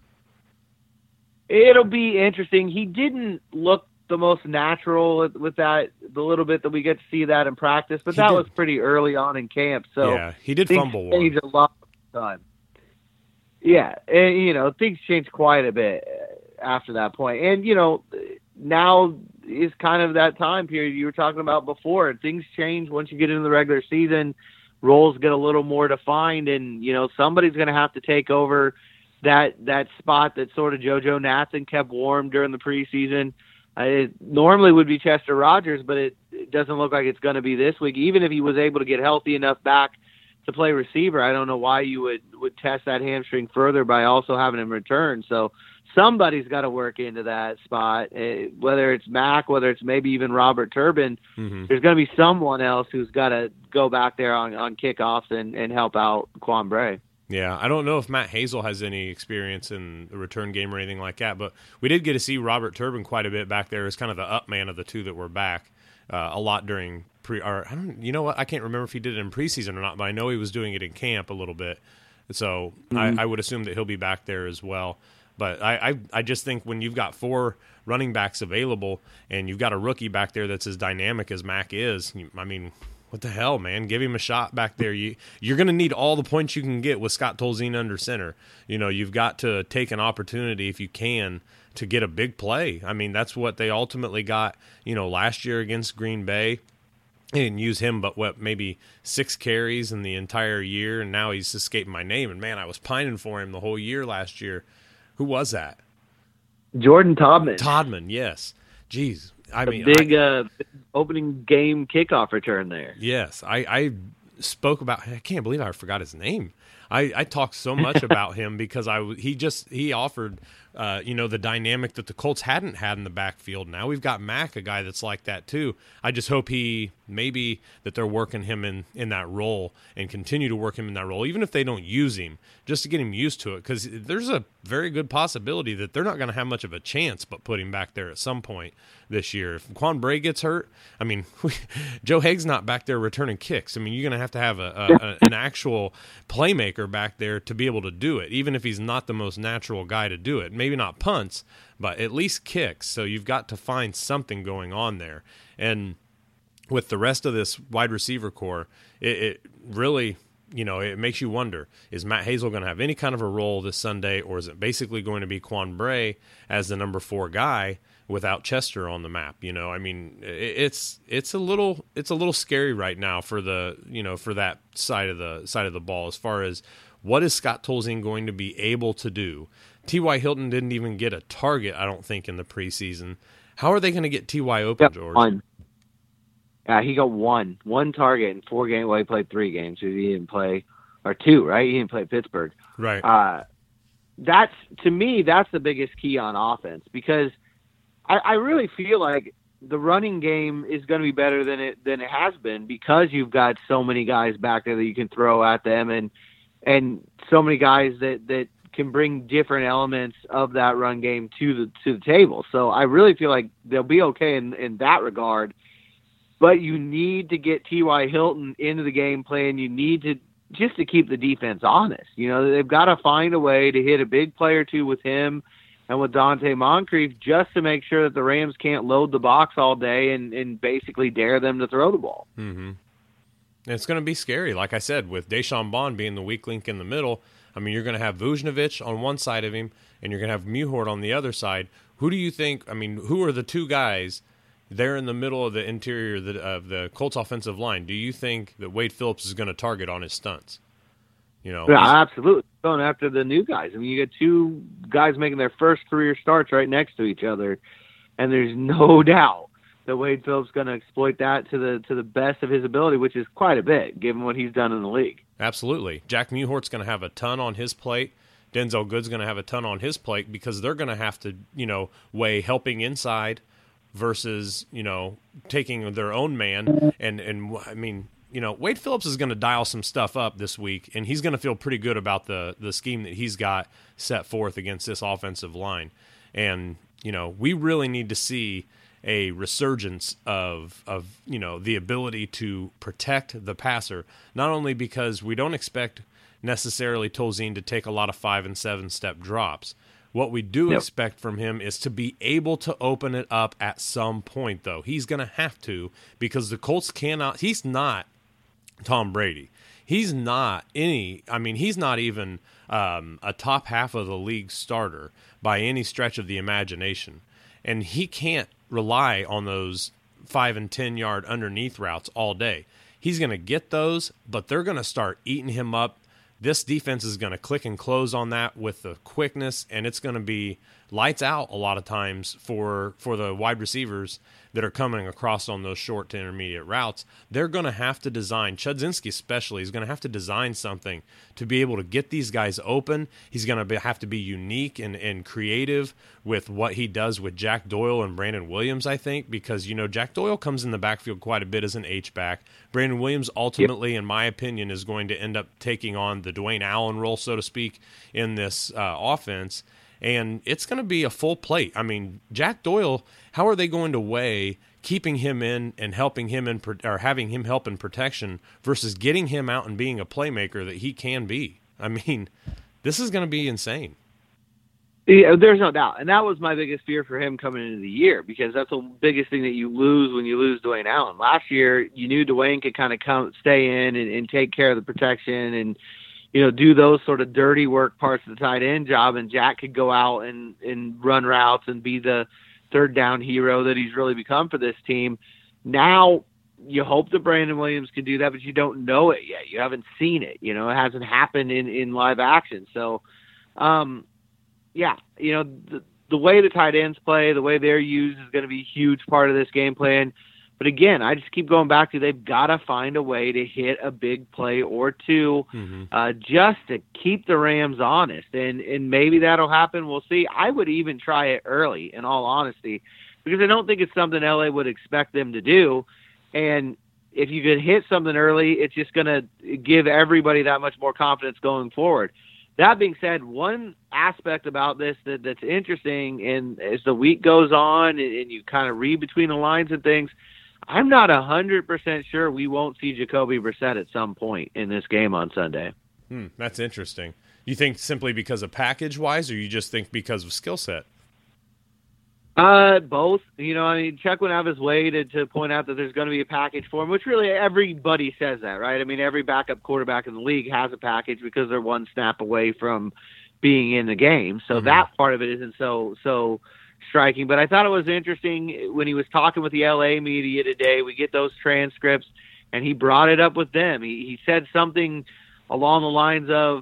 It'll be interesting. He didn't look the most natural with, with that, the little bit that we get to see that in practice, but he that did. was pretty early on in camp. So yeah, he did fumble one. A lot of time. Yeah, and, you know, things changed quite a bit after that point. And, you know, now is kind of that time period you were talking about before. Things change once you get into the regular season. Roles get a little more defined, and, you know, somebody's going to have to take over that that spot that sort of JoJo Nathan kept warm during the preseason. Uh, it normally would be Chester Rogers, but it, it doesn't look like it's going to be this week. Even if he was able to get healthy enough back to play receiver, I don't know why you would, would test that hamstring further by also having him return. So somebody's got to work into that spot, uh, whether it's Mac, whether it's maybe even Robert Turbin. Mm-hmm. There's going to be someone else who's got to go back there on, on kickoffs and, and help out Quan Bray. Yeah, I don't know if Matt Hazel has any experience in the return game or anything like that, but we did get to see Robert Turbin quite a bit back there as kind of the up man of the two that were back uh, a lot during pre. Or I don't, you know what? I can't remember if he did it in preseason or not, but I know he was doing it in camp a little bit. So mm-hmm. I, I would assume that he'll be back there as well. But I, I, I just think when you've got four running backs available and you've got a rookie back there that's as dynamic as Mac is, I mean, what the hell, man? Give him a shot back there. You, you're going to need all the points you can get with Scott Tolzien under center. You know, you've got to take an opportunity if you can to get a big play. I mean, that's what they ultimately got, you know, last year against Green Bay. They didn't use him but, what, maybe six carries in the entire year, and now he's escaping my name. And, man, I was pining for him the whole year last year. Who was that? Jordan Todman. Todman, yes. Jeez. I the mean, big I, uh, opening game kickoff return there. Yes, I, I spoke about. I can't believe I forgot his name. I, I talked so much about him because I he just he offered, uh, you know, the dynamic that the Colts hadn't had in the backfield. Now we've got Mac, a guy that's like that too. I just hope he maybe that they're working him in, in that role and continue to work him in that role, even if they don't use him, just to get him used to it. Because there's a very good possibility that they're not going to have much of a chance but put him back there at some point this year. If Quan Bray gets hurt, I mean, Joe Haig's not back there returning kicks. I mean, you're going to have to have a, a, a an actual playmaker back there to be able to do it, even if he's not the most natural guy to do it. Maybe not punts, but at least kicks. So you've got to find something going on there. And with the rest of this wide receiver core, it, it really, you know, it makes you wonder, is Matt Hazel going to have any kind of a role this Sunday, or is it basically going to be Quan Bray as the number four guy without Chester on the map? You know, I mean, it's it's a little it's a little scary right now for the, you know, for that side of the side of the ball as far as what is Scott Tolzien going to be able to do. T Y. Hilton didn't even get a target, I don't think, in the preseason. How are they going to get T Y open, yep, George? One. Yeah, he got one one target in four games. Well, he played three games. So he didn't play, or two, right? He didn't play Pittsburgh. Right. Uh, that's to me, that's the biggest key on offense, because I, I really feel like the running game is going to be better than it than it has been, because you've got so many guys back there that you can throw at them, and and so many guys that, that can bring different elements of that run game to the to the table. So I really feel like they'll be okay in, in that regard. But you need to get T Y. Hilton into the game plan. You need to just to keep the defense honest. You know, they've got to find a way to hit a big play or two with him and with Dante Moncrief, just to make sure that the Rams can't load the box all day and, and basically dare them to throw the ball. Mm-hmm. It's going to be scary, like I said, with Deshaun Bond being the weak link in the middle. I mean, you're going to have Vujnovic on one side of him, and you're going to have Muhort on the other side. Who do you think, I mean, who are the two guys there in the middle of the interior of the, of the Colts offensive line? Do you think that Wade Phillips is going to target on his stunts? You know, yeah, absolutely. Going after the new guys. I mean, you got two guys making their first career starts right next to each other, and there's no doubt that Wade Phillips is going to exploit that to the to the best of his ability, which is quite a bit, given what he's done in the league. Absolutely. Jack Muhort's going to have a ton on his plate. Denzel Good's going to have a ton on his plate, because they're going to have to, you know, weigh helping inside versus, you know, taking their own man. And, and I mean, you know, Wade Phillips is going to dial some stuff up this week, and he's going to feel pretty good about the, the scheme that he's got set forth against this offensive line. And, you know, we really need to see a resurgence of, of, you know, the ability to protect the passer, not only because we don't expect necessarily Tolzien to take a lot of five and seven step drops. What we do yep. expect from him is to be able to open it up at some point, though. He's going to have to, because the Colts cannot, he's not Tom Brady. He's not any, I mean, he's not even um, a top half of the league starter by any stretch of the imagination. And he can't rely on those five and ten yard underneath routes all day. He's going to get those, but they're going to start eating him up this defense is going to click and close on that with the quickness, and it's going to be lights out a lot of times for for the wide receivers that are coming across on those short to intermediate routes. They're going to have to design, Chudzinski especially, is going to have to design something to be able to get these guys open. He's going to be, have to be unique and, and creative with what he does with Jack Doyle and Brandon Williams, I think, because, you know, Jack Doyle comes in the backfield quite a bit as an H-back. Brandon Williams ultimately, yep. in my opinion, is going to end up taking on the Dwayne Allen role, so to speak, in this uh, offense. And it's going to be a full plate. I mean, Jack Doyle, how are they going to weigh keeping him in and helping him in, or having him help in protection versus getting him out and being a playmaker that he can be? I mean, this is going to be insane. Yeah, there's no doubt. And that was my biggest fear for him coming into the year, because that's the biggest thing that you lose when you lose Dwayne Allen. Last year, you knew Dwayne could kind of come, stay in and, and take care of the protection and, you know, do those sort of dirty work parts of the tight end job, and Jack could go out and, and run routes and be the third down hero that he's really become for this team. Now you hope that Brandon Williams can do that, but you don't know it yet. You haven't seen it. You know, it hasn't happened in, in live action. So, um, yeah, you know, the, the way the tight ends play, the way they're used is going to be a huge part of this game plan. But again, I just keep going back to they've got to find a way to hit a big play or two mm-hmm. uh, just to keep the Rams honest. And and maybe that'll happen. We'll see. I would even try it early, in all honesty, because I don't think it's something L A would expect them to do. And if you could hit something early, it's just going to give everybody that much more confidence going forward. That being said, one aspect about this that, that's interesting, and as the week goes on and, and you kind of read between the lines and things, I'm not one hundred percent sure we won't see Jacoby Brissett at some point in this game on Sunday. Hmm, that's interesting. You think simply because of package-wise, or you just think because of skill set? Uh, both. You know, I mean, Chuck went out of his way to, to point out that there's going to be a package for him, which really everybody says that, right? I mean, every backup quarterback in the league has a package because they're one snap away from being in the game. So mm-hmm. that part of it isn't so so striking. But I thought it was interesting when he was talking with the L A media today. We get those transcripts, and he brought it up with them. He, he said something along the lines of,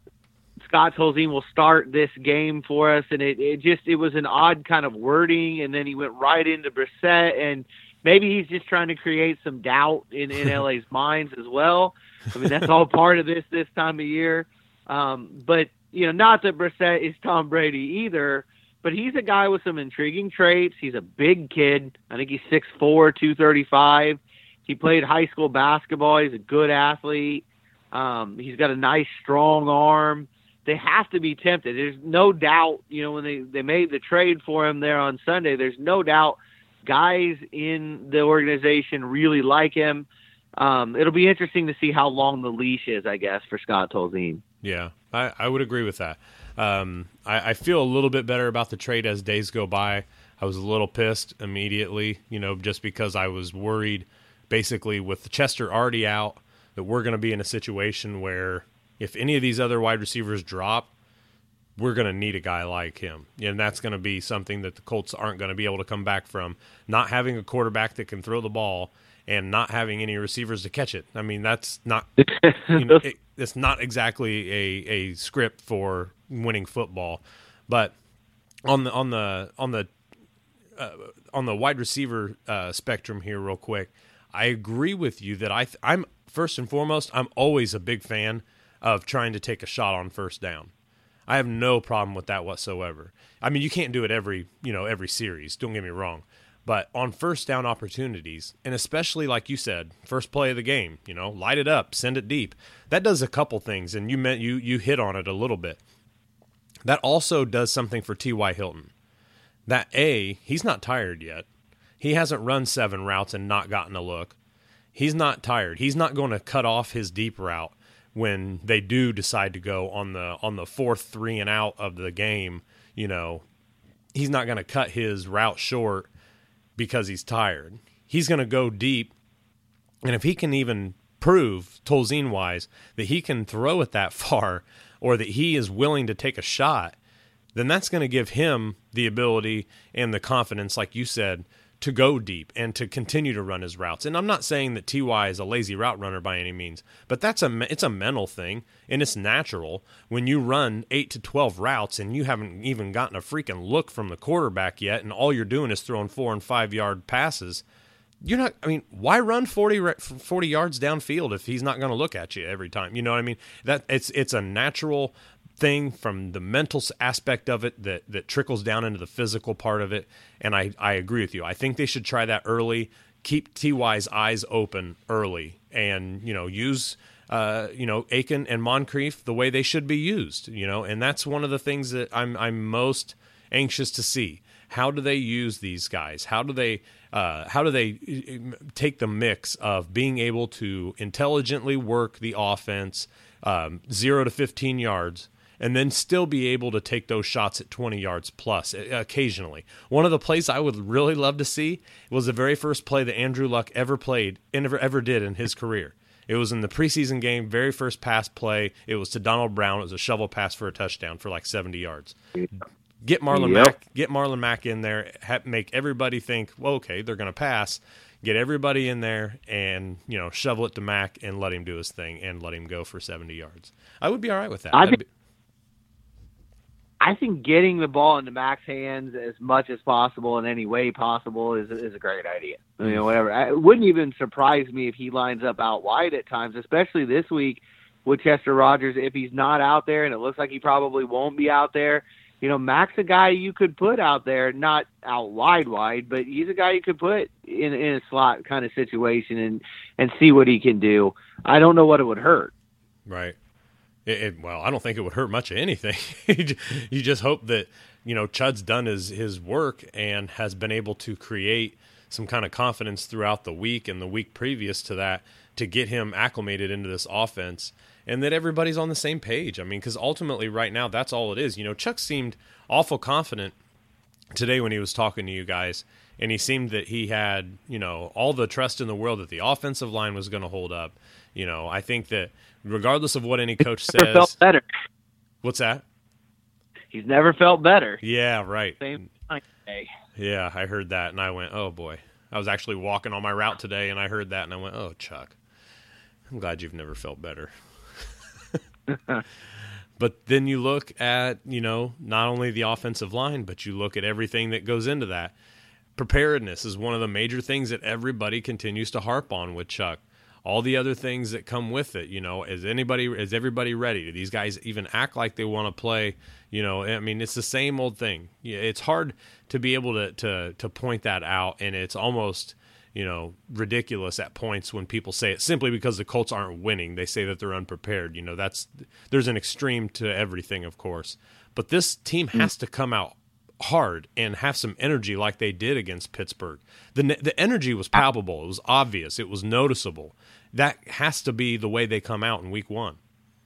Scott Tolzien will start this game for us, and it, it just it was an odd kind of wording, and then he went right into Brissett, and maybe he's just trying to create some doubt in, in L A's minds as well. I mean, that's all part of this this time of year. Um, but, you know, not that Brissett is Tom Brady either, but he's a guy with some intriguing traits. He's a big kid. I think he's six four, two thirty-five. He played high school basketball. He's a good athlete. Um, he's got a nice, strong arm. They have to be tempted. There's no doubt, you know, when they, they made the trade for him there on Sunday, there's no doubt guys in the organization really like him. Um, it'll be interesting to see how long the leash is, I guess, for Scott Tolzien. Yeah, I, I would agree with that. Um, I, I feel a little bit better about the trade as days go by. I was a little pissed immediately, you know, just because I was worried, basically, with Chester already out, that we're going to be in a situation where if any of these other wide receivers drop, we're going to need a guy like him. And that's going to be something that the Colts aren't going to be able to come back from, not having a quarterback that can throw the ball and not having any receivers to catch it. I mean, that's not you know, it, it's not exactly a, a script for winning football. But on the on the on the uh, on the wide receiver uh, spectrum here, real quick, I agree with you that I th- I'm first and foremost I'm always a big fan of trying to take a shot on first down. I have no problem with that whatsoever. I mean, you can't do it every, you know, every series, don't get me wrong. But on first down opportunities, and especially like you said, first play of the game, you know, light it up, send it deep. That does a couple things, and you meant you you hit on it a little bit. That also does something for T Y. Hilton. That A, he's not tired yet. He hasn't run seven routes and not gotten a look. He's not tired. He's not going to cut off his deep route when they do decide to go on the on the fourth three and out of the game. You know, he's not going to cut his route short because he's tired. He's going to go deep, and if he can even prove, Tolzien-wise, that he can throw it that far or that he is willing to take a shot, then that's going to give him the ability and the confidence, like you said, to go deep and to continue to run his routes. And I'm not saying that T Y is a lazy route runner by any means, but that's a it's a mental thing, and it's natural when you run eight to twelve routes and you haven't even gotten a freaking look from the quarterback yet, and all you're doing is throwing four and five yard passes. You're not. I mean, why run forty, forty yards downfield if he's not going to look at you every time? You know what I mean? That it's it's a natural thing from the mental aspect of it that that trickles down into the physical part of it. And I, I agree with you. I think they should try that early. Keep T Y's eyes open early, and you know use uh, you know Aiken and Moncrief the way they should be used. You know, and that's one of the things that I'm I'm most anxious to see. How do they use these guys? How do they uh, how do they take the mix of being able to intelligently work the offense um, zero to fifteen yards? And then still be able to take those shots at twenty yards plus occasionally. One of the plays I would really love to see was the very first play that Andrew Luck ever played, ever, ever did in his career. It was in the preseason game, very first pass play. It was to Donald Brown. It was a shovel pass for a touchdown for like seventy yards. Get Marlon Yep. Mack, get Marlon Mack in there, ha- make everybody think, well, okay, they're going to pass. Get everybody in there and, you know, shovel it to Mack and let him do his thing and let him go for seventy yards. I would be all right with that. I That'd think- be- I think getting the ball into Mac's hands as much as possible in any way possible is is a great idea. You know, whatever. It wouldn't even surprise me if he lines up out wide at times, especially this week with Chester Rogers. If he's not out there, and it looks like he probably won't be out there, you know, Mac's a guy you could put out there, not out wide, wide, but he's a guy you could put in in a slot kind of situation and and see what he can do. I don't know what it would hurt. Right. It, it, well, I don't think it would hurt much of anything. You just hope that, you know, Chud's done his, his work and has been able to create some kind of confidence throughout the week and the week previous to that to get him acclimated into this offense, and that everybody's on the same page. I mean, because ultimately right now that's all it is. You know, Chuck seemed awful confident today when he was talking to you guys, and he seemed that he had, you know, all the trust in the world that the offensive line was going to hold up. You know, I think that regardless of what any coach Never says, felt better. What's that? He's never felt better. Yeah, right. Same day. Yeah, I heard that, and I went, oh, boy. I was actually walking on my route today, and I heard that, and I went, oh, Chuck, I'm glad you've never felt better. But then you look at, you know, not only the offensive line, but you look at everything that goes into that. Preparedness is one of the major things that everybody continues to harp on with Chuck. All the other things that come with it, you know, is anybody, is everybody ready? Do these guys even act like they want to play? You know, I mean, it's the same old thing. Yeah, it's hard to be able to, to, to point that out, and it's almost, you know, ridiculous at points when people say it simply because the Colts aren't winning. They say that they're unprepared. You know, that's, there's an extreme to everything, of course. But this team has to come out hard and have some energy like they did against Pittsburgh. The the energy was palpable. It was obvious. It was noticeable. That has to be the way they come out in week one.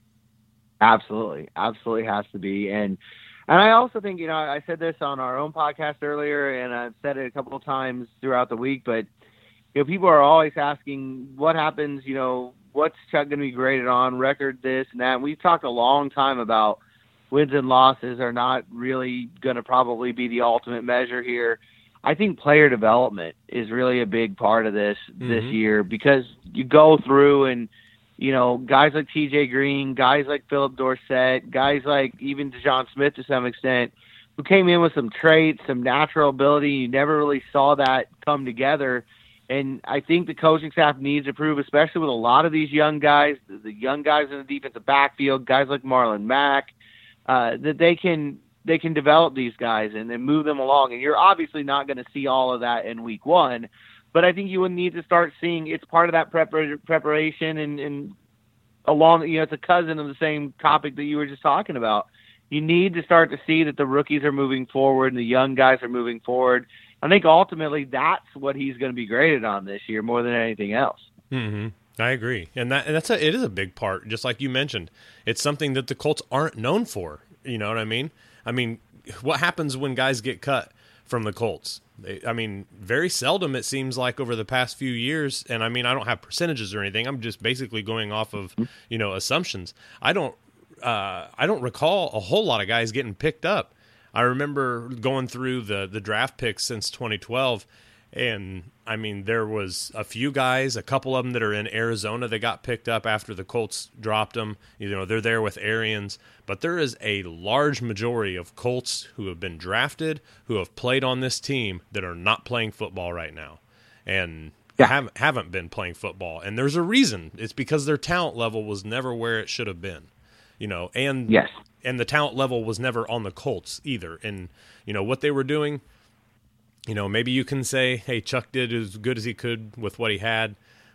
Absolutely. Absolutely has to be. And and I also think, you know, I said this on our own podcast earlier, and I've said it a couple of times throughout the week, but, you know, people are always asking what happens, you know, what's Chuck going to be graded on, record this and that. And we've talked a long time about wins and losses are not really going to probably be the ultimate measure here. I think player development is really a big part of this mm-hmm. this year, because you go through and, you know, guys like T J Green, guys like Philip Dorsett, guys like even DeJohn Smith to some extent, who came in with some traits, some natural ability. You never really saw that come together. And I think the coaching staff needs to prove, especially with a lot of these young guys, the, the young guys in the defensive backfield, guys like Marlon Mack, uh, that they can they can develop these guys and then move them along. And you're obviously not going to see all of that in week one, but I think you would need to start seeing it's part of that prepar- preparation and, and along, you know, it's a cousin of the same topic that you were just talking about. You need to start to see that the rookies are moving forward and the young guys are moving forward. I think ultimately that's what he's going to be graded on this year more than anything else. Mm-hmm. I agree. And that and that's a, it is a big part, just like you mentioned. It's something that the Colts aren't known for. You know what I mean? I mean, what happens when guys get cut from the Colts? They, I mean, very seldom it seems like over the past few years, and I mean, I don't have percentages or anything. I'm just basically going off of, you know, assumptions. I don't uh, I don't recall a whole lot of guys getting picked up. I remember going through the, the draft picks since twenty twelve, And, I mean, there was a few guys, a couple of them that are in Arizona that got picked up after the Colts dropped them. You know, they're there with Arians. But there is a large majority of Colts who have been drafted, who have played on this team, that are not playing football right now. And yeah. haven't, haven't been playing football. And there's a reason. It's because their talent level was never where it should have been. You know, and yes. and the talent level was never on the Colts either. And, you know, what they were doing, you know, maybe you can say, hey, Chuck did as good as he could with what he had,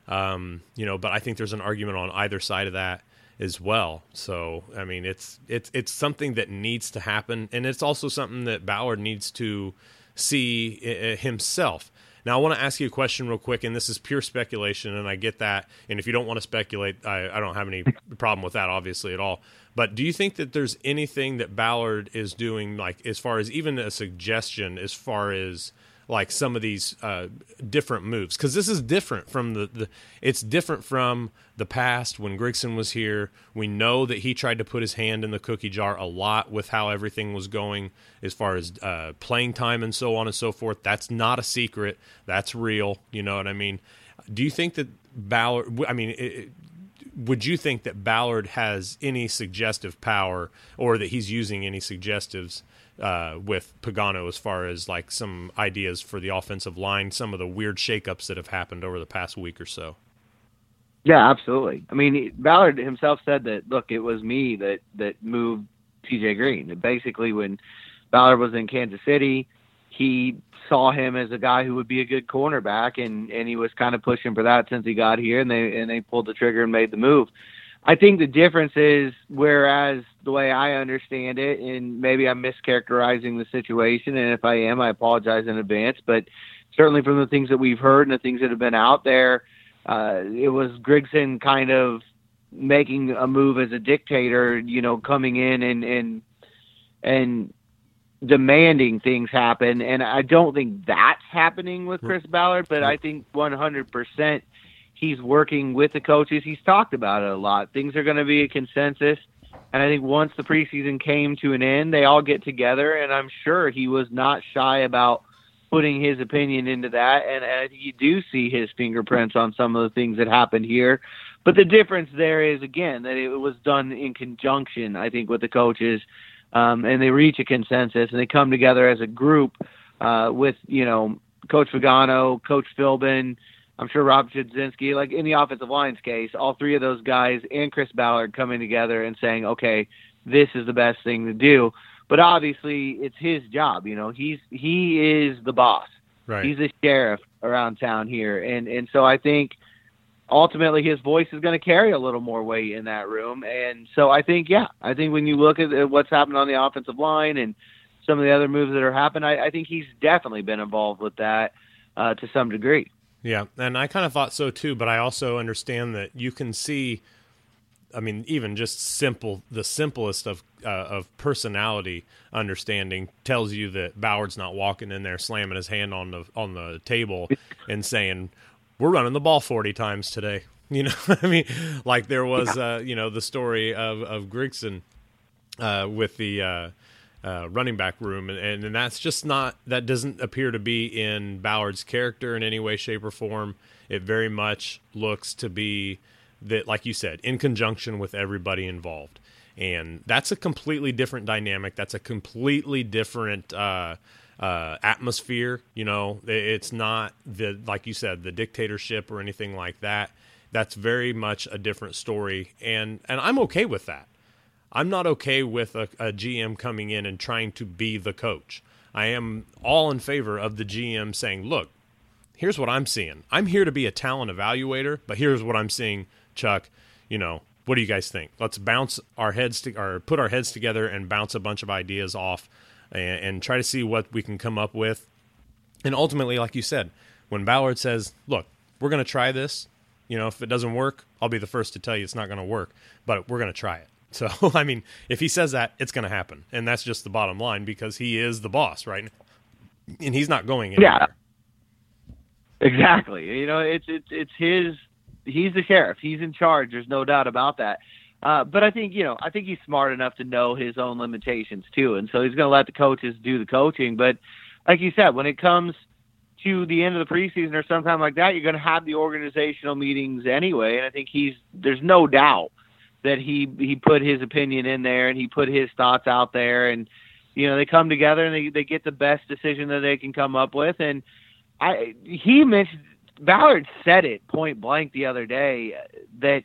um, you know, but I think there's an argument on either side of that as well. So, I mean, it's it's it's something that needs to happen, and it's also something that Ballard needs to see uh, himself. Now, I want to ask you a question real quick, and this is pure speculation, and I get that. And if you don't want to speculate, I, I don't have any problem with that, obviously, at all. But do you think that there's anything that Ballard is doing, like as far as even a suggestion, as far as like some of these uh, different moves? Because this is different from the, the – it's different from the past when Grigson was here. We know that he tried to put his hand in the cookie jar a lot with how everything was going as far as uh, playing time and so on and so forth. That's not a secret. That's real. You know what I mean? Do you think that Ballard – I mean, it, would you think that Ballard has any suggestive power, or that he's using any suggestives uh, with Pagano as far as like some ideas for the offensive line, some of the weird shakeups that have happened over the past week or so? Yeah, absolutely. I mean, Ballard himself said that, look, it was me that, that moved T J Green. And basically, when Ballard was in Kansas City, he saw him as a guy who would be a good cornerback, and, and he was kind of pushing for that since he got here, and they and they pulled the trigger and made the move. I think the difference is, whereas the way I understand it, and maybe I'm mischaracterizing the situation, and if I am, I apologize in advance, but certainly from the things that we've heard and the things that have been out there, uh, it was Grigson kind of making a move as a dictator, you know, coming in and and and demanding things happen. And I don't think that's happening with Chris Ballard, but I think one hundred percent he's working with the coaches. He's talked about it a lot. Things are going to be a consensus. And I think once the preseason came to an end, they all get together, and I'm sure he was not shy about putting his opinion into that. And, and you do see his fingerprints on some of the things that happened here. But the difference there is, again, that it was done in conjunction, I think, with the coaches. Um, and they reach a consensus, and they come together as a group uh, with, you know, Coach Pagano, Coach Philbin, I'm sure Rob Chudzinski, like in the offensive line's case, all three of those guys and Chris Ballard coming together and saying, okay, this is the best thing to do. But obviously it's his job. You know, he's, he is the boss. Right. He's the sheriff around town here. And, and so I think ultimately his voice is going to carry a little more weight in that room. And so I think, yeah, I think when you look at what's happened on the offensive line and some of the other moves that are happening, I, I think he's definitely been involved with that uh, to some degree. Yeah, and I kind of thought so too, but I also understand that you can see, I mean, even just simple, the simplest of uh, of personality understanding tells you that Ballard's not walking in there slamming his hand on the on the table and saying, we're running the ball forty times today. You know, I mean, like there was, uh, you know, the story of, of Grigson uh, with the uh, uh, running back room. And, and that's just not, that doesn't appear to be in Ballard's character in any way, shape, or form. It very much looks to be that, like you said, in conjunction with everybody involved. And that's a completely different dynamic. That's a completely different uh Uh, atmosphere. You know, it's not the, like you said, the dictatorship or anything like that. That's very much a different story, and and I'm okay with that. I'm not okay with a, a G M coming in and trying to be the coach. I am all in favor of the G M saying, look, here's what I'm seeing. I'm here to be a talent evaluator, but here's what I'm seeing, Chuck. You know, what do you guys think? Let's bounce our heads to, or put our heads together and bounce a bunch of ideas off and, and try to see what we can come up with. And ultimately, like you said, when Ballard says, look, we're going to try this, you know, if it doesn't work, I'll be the first to tell you it's not going to work, but we're going to try it. So, I mean, if he says that, it's going to happen. And that's just the bottom line, because he is the boss, right? And he's not going anywhere. Yeah, exactly. You know, it's, it's, it's his, he's the sheriff. He's in charge. There's no doubt about that. Uh, but I think, you know, I think he's smart enough to know his own limitations too. And so he's going to let the coaches do the coaching. But like you said, when it comes to the end of the preseason or sometime like that, you're going to have the organizational meetings anyway. And I think he's there's no doubt that he he put his opinion in there and he put his thoughts out there, and you know they come together and they they get the best decision that they can come up with. And I he mentioned Ballard said it point blank the other day that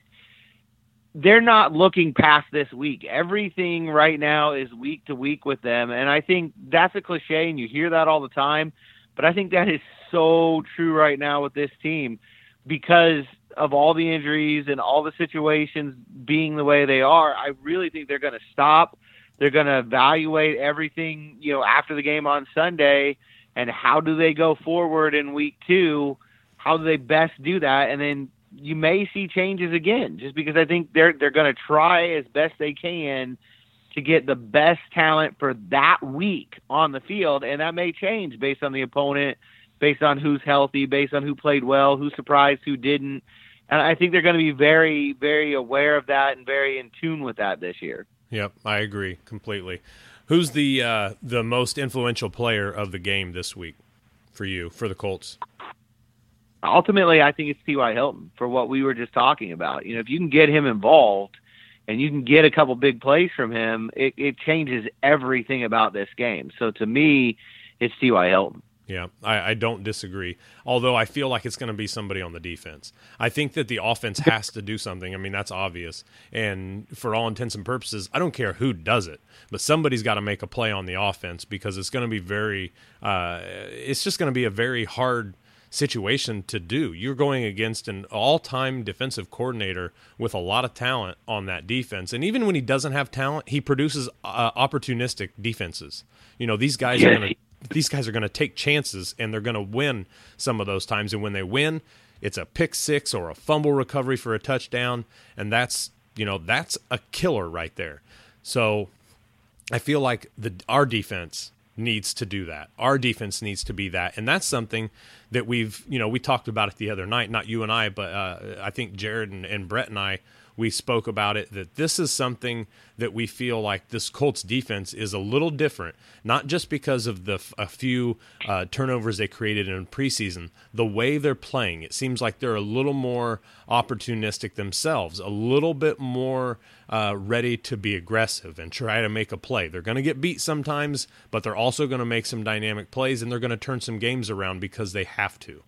they're not looking past this week. Everything right now is week to week with them. And I think that's a cliche and you hear that all the time, but I think that is so true right now with this team because of all the injuries and all the situations being the way they are. I really think they're going to stop. They're going to evaluate everything, you know, after the game on Sunday and how do they go forward in week two? How do they best do that? And then you may see changes again, just because I think they're they're going to try as best they can to get the best talent for that week on the field, and that may change based on the opponent, based on who's healthy, based on who played well, who surprised, who didn't. And I think they're going to be very, very aware of that and very in tune with that this year. Yep, I agree completely. Who's the uh, the most influential player of the game this week for you, for the Colts? Ultimately, I think it's T Y. Hilton for what we were just talking about. You know, if you can get him involved and you can get a couple big plays from him, it, it changes everything about this game. So to me, it's T Y. Hilton. Yeah, I, I don't disagree, although I feel like it's going to be somebody on the defense. I think that the offense has to do something. I mean, that's obvious. And for all intents and purposes, I don't care who does it, but somebody's got to make a play on the offense because it's going to be very uh, – it's just going to be a very hard situation to do. You're going against an all-time defensive coordinator with a lot of talent on that defense. And even when he doesn't have talent, he produces uh, opportunistic defenses. You know, these guys are going to – These guys are going to take chances, and they're going to win some of those times. And when they win, it's a pick six or a fumble recovery for a touchdown, and that's you know that's a killer right there. So I feel like the our defense needs to do that. Our defense needs to be that, and that's something that we've you know we talked about it the other night. Not you and I, but uh, I think Jared and, and Brett and I. We spoke about it, that this is something that we feel like this Colts defense is a little different, not just because of the a few uh, turnovers they created in preseason. The way they're playing, it seems like they're a little more opportunistic themselves, a little bit more uh, ready to be aggressive and try to make a play. They're going to get beat sometimes, but they're also going to make some dynamic plays, and they're going to turn some games around because they have to.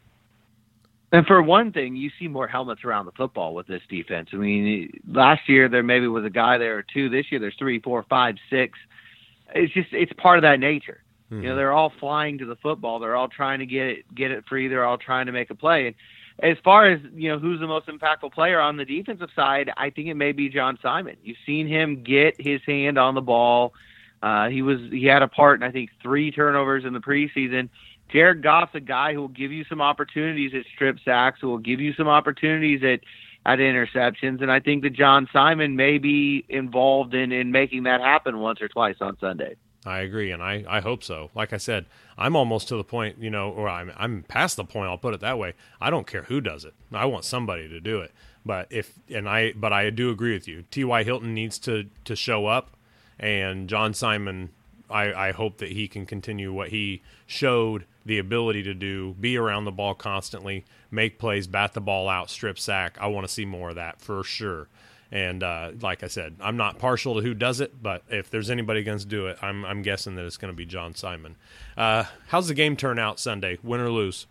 And for one thing, you see more helmets around the football with this defense. I mean, last year there maybe was a guy there or two. This year there's three, four, five, six. It's just it's part of that nature. Mm-hmm. You know, they're all flying to the football. They're all trying to get it get it free. They're all trying to make a play. And as far as you know, who's the most impactful player on the defensive side, I think it may be John Simon. You've seen him get his hand on the ball. Uh, he was he had a part in I think three turnovers in the preseason. Jared Goff's a guy who will give you some opportunities at strip sacks, who will give you some opportunities at, at interceptions, and I think that John Simon may be involved in, in making that happen once or twice on Sunday. I agree, and I, I hope so. Like I said, I'm almost to the point, you know, or I'm I'm past the point. I'll put it that way. I don't care who does it. I want somebody to do it. But if and I but I do agree with you. T Y. Hilton needs to to show up, and John Simon. I, I hope that he can continue what he showed the ability to do, be around the ball constantly, make plays, bat the ball out, strip sack. I want to see more of that for sure. And uh, like I said, I'm not partial to who does it, but if there's anybody going to do it, I'm, I'm guessing that it's going to be John Simon. Uh, how's the game turn out Sunday, win or lose?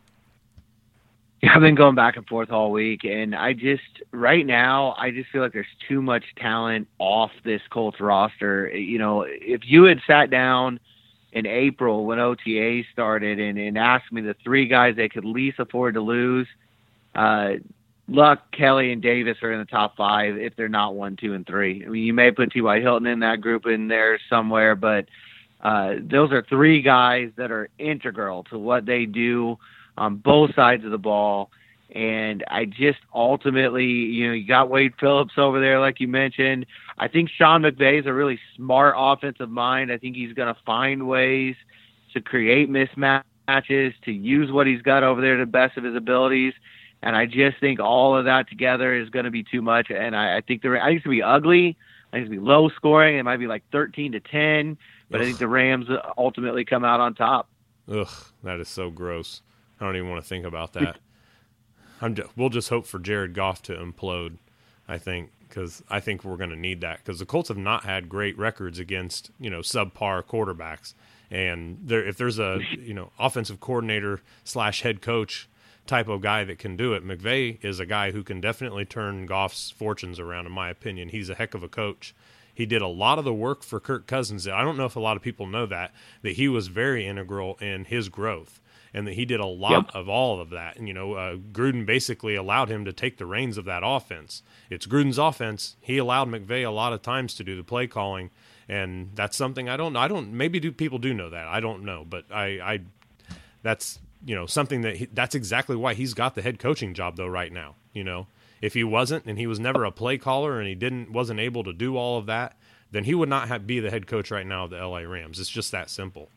I've been going back and forth all week, and I just right now I just feel like there's too much talent off this Colts roster. You know, if you had sat down in April when O T A started and, and asked me the three guys they could least afford to lose, uh, Luck, Kelly, and Davis are in the top five if they're not one, two, and three. I mean, you may put T Y. Hilton in that group in there somewhere, but uh, those are three guys that are integral to what they do on both sides of the ball. And I just ultimately, you know, you got Wade Phillips over there, like you mentioned. I think Sean McVay is a really smart offensive mind. I think he's going to find ways to create mismatches, to use what he's got over there to the best of his abilities. And I just think all of that together is going to be too much. And I, I think the I think it's going to be ugly. I think it's going to be low scoring. It might be like thirteen to ten, but Ugh. I think the Rams ultimately come out on top. Ugh, that is so gross. I don't even want to think about that. I'm just, we'll just hope for Jared Goff to implode, I think, because I think we're going to need that, because the Colts have not had great records against, you know, subpar quarterbacks. And there, if there's a, you know, offensive coordinator slash head coach type of guy that can do it, McVay is a guy who can definitely turn Goff's fortunes around, in my opinion. He's a heck of a coach. He did a lot of the work for Kirk Cousins. I don't know if a lot of people know that, that he was very integral in his growth, and that he did a lot yep. of all of that. And, you know, uh, Gruden basically allowed him to take the reins of that offense. It's Gruden's offense. He allowed McVay a lot of times to do the play calling, and that's something I don't know. I don't, maybe do people do know that. I don't know, but I, I that's, you know, something that he, that's exactly why he's got the head coaching job though right now. You know, if he wasn't, and he was never a play caller, and he didn't, wasn't able to do all of that, then he would not have, be the head coach right now of the L A Rams. It's just that simple.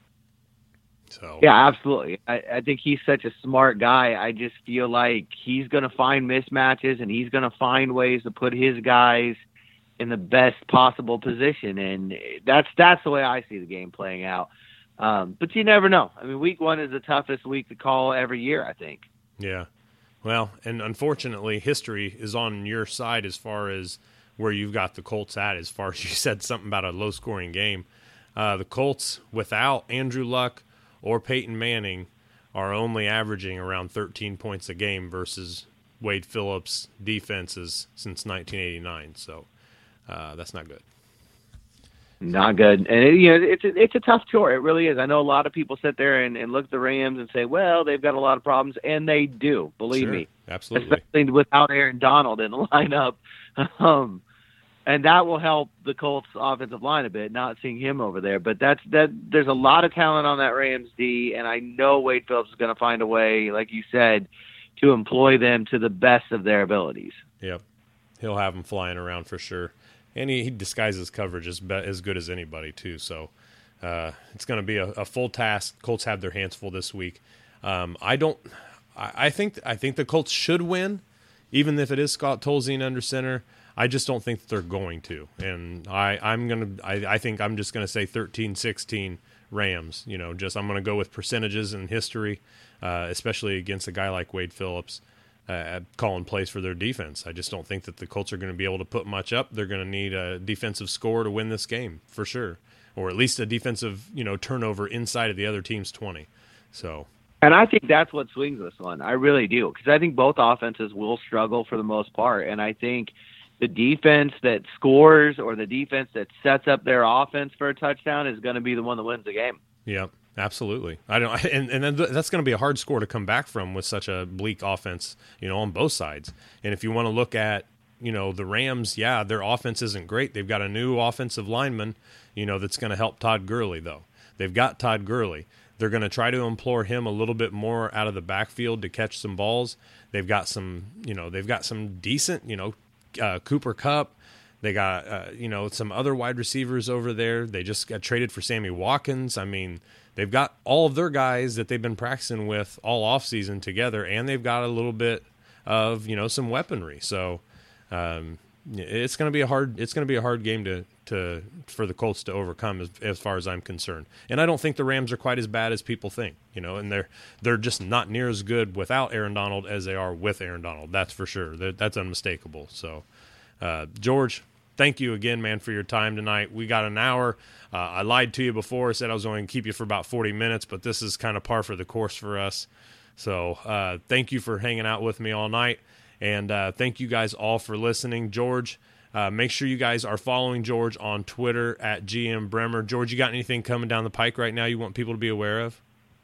So yeah, absolutely. I, I think he's such a smart guy. I just feel like he's going to find mismatches, and he's going to find ways to put his guys in the best possible position. And that's, that's the way I see the game playing out. Um, but you never know. I mean, week one is the toughest week to call every year, I think. Yeah. Well, and unfortunately, history is on your side as far as where you've got the Colts at, as far as you said something about a low-scoring game. Uh, the Colts, without Andrew Luck or Peyton Manning, are only averaging around thirteen points a game versus Wade Phillips' defenses since nineteen eighty-nine. So uh, that's not good. Not good. And, it, you know, it's a, it's a tough chore. It really is. I know a lot of people sit there and, and look at the Rams and say, well, they've got a lot of problems, and they do, believe sure, me. Absolutely. Especially without Aaron Donald in the lineup. Um, and that will help the Colts offensive line a bit, not seeing him over there. But that's that. There's a lot of talent on that Rams D, and I know Wade Phillips is going to find a way, like you said, to employ them to the best of their abilities. Yep. He'll have them flying around for sure. And he, he disguises coverage as, be, as good as anybody, too. So uh, it's going to be a, a full task. Colts have their hands full this week. Um, I don't I, – I think I think the Colts should win, even if it is Scott Tolzien under center. I just don't think that they're going to. And I, I'm going to – I think I'm just going to say thirteen sixteen Rams. You know, just I'm going to go with percentages and history, uh, especially against a guy like Wade Phillips. Uh, calling plays for their defense. I just don't think that the Colts are going to be able to put much up. They're going to need a defensive score to win this game for sure, or at least a defensive, you know, turnover inside of the other team's twenty. So, and I think that's what swings this one. I really do, because I think both offenses will struggle for the most part, and I think the defense that scores or the defense that sets up their offense for a touchdown is going to be the one that wins the game. Yeah. Absolutely. I don't, and and then that's going to be a hard score to come back from with such a bleak offense, you know, on both sides. And if you want to look at, you know, the Rams, yeah, their offense isn't great. They've got a new offensive lineman, you know, that's going to help Todd Gurley, though. They've got Todd Gurley. They're going to try to implore him a little bit more out of the backfield to catch some balls. They've got some, you know, they've got some decent, you know, uh, Cooper Kupp. They got, uh, you know, some other wide receivers over there. They just got traded for Sammy Watkins. I mean, they've got all of their guys that they've been practicing with all offseason together, and they've got a little bit of, you know, some weaponry. So um, it's going to be a hard it's going to be a hard game to to for the Colts to overcome as, as far as I'm concerned. And I don't think the Rams are quite as bad as people think, you know, and they're they're just not near as good without Aaron Donald as they are with Aaron Donald. That's for sure. That, that's unmistakable. So, uh, George, thank you again, man, for your time tonight. We got an hour. Uh, I lied to you before. I said I was going to keep you for about forty minutes, but this is kind of par for the course for us. So uh, thank you for hanging out with me all night, and uh, thank you guys all for listening. George, uh, make sure you guys are following George on Twitter at G M Bremer. George, you got anything coming down the pike right now you want people to be aware of?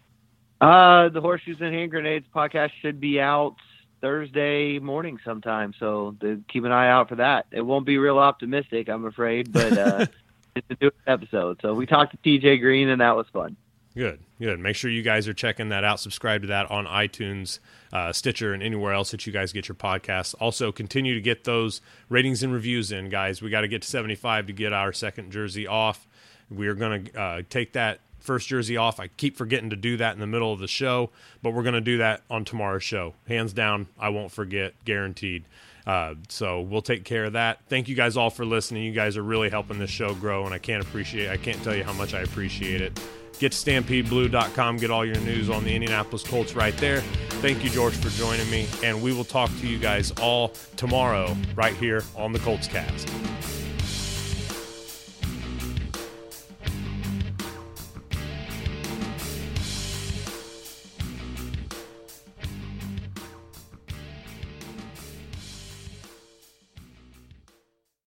Uh, the Horseshoes and Hand Grenades podcast should be out Thursday morning sometime, so keep an eye out for that. It won't be real optimistic, I'm afraid, but uh, it's a new episode. So we talked to T J Green, and that was fun. Good, good. Make sure you guys are checking that out. Subscribe to that on iTunes, uh, Stitcher, and anywhere else that you guys get your podcasts. Also, continue to get those ratings and reviews in, guys. We got to get to seventy-five to get our second jersey off. We are going to uh, take that first jersey off. I keep forgetting to do that in the middle of the show, but we're going to do that on tomorrow's show. Hands down, I won't forget, guaranteed. Uh, so we'll take care of that. Thank you guys all for listening. You guys are really helping this show grow, and I can't appreciate, I can't tell you how much I appreciate it. Get stampede blue dot com. Get all your news on the Indianapolis Colts right there. Thank you, George, for joining me, and we will talk to you guys all tomorrow right here on the Colts Cast.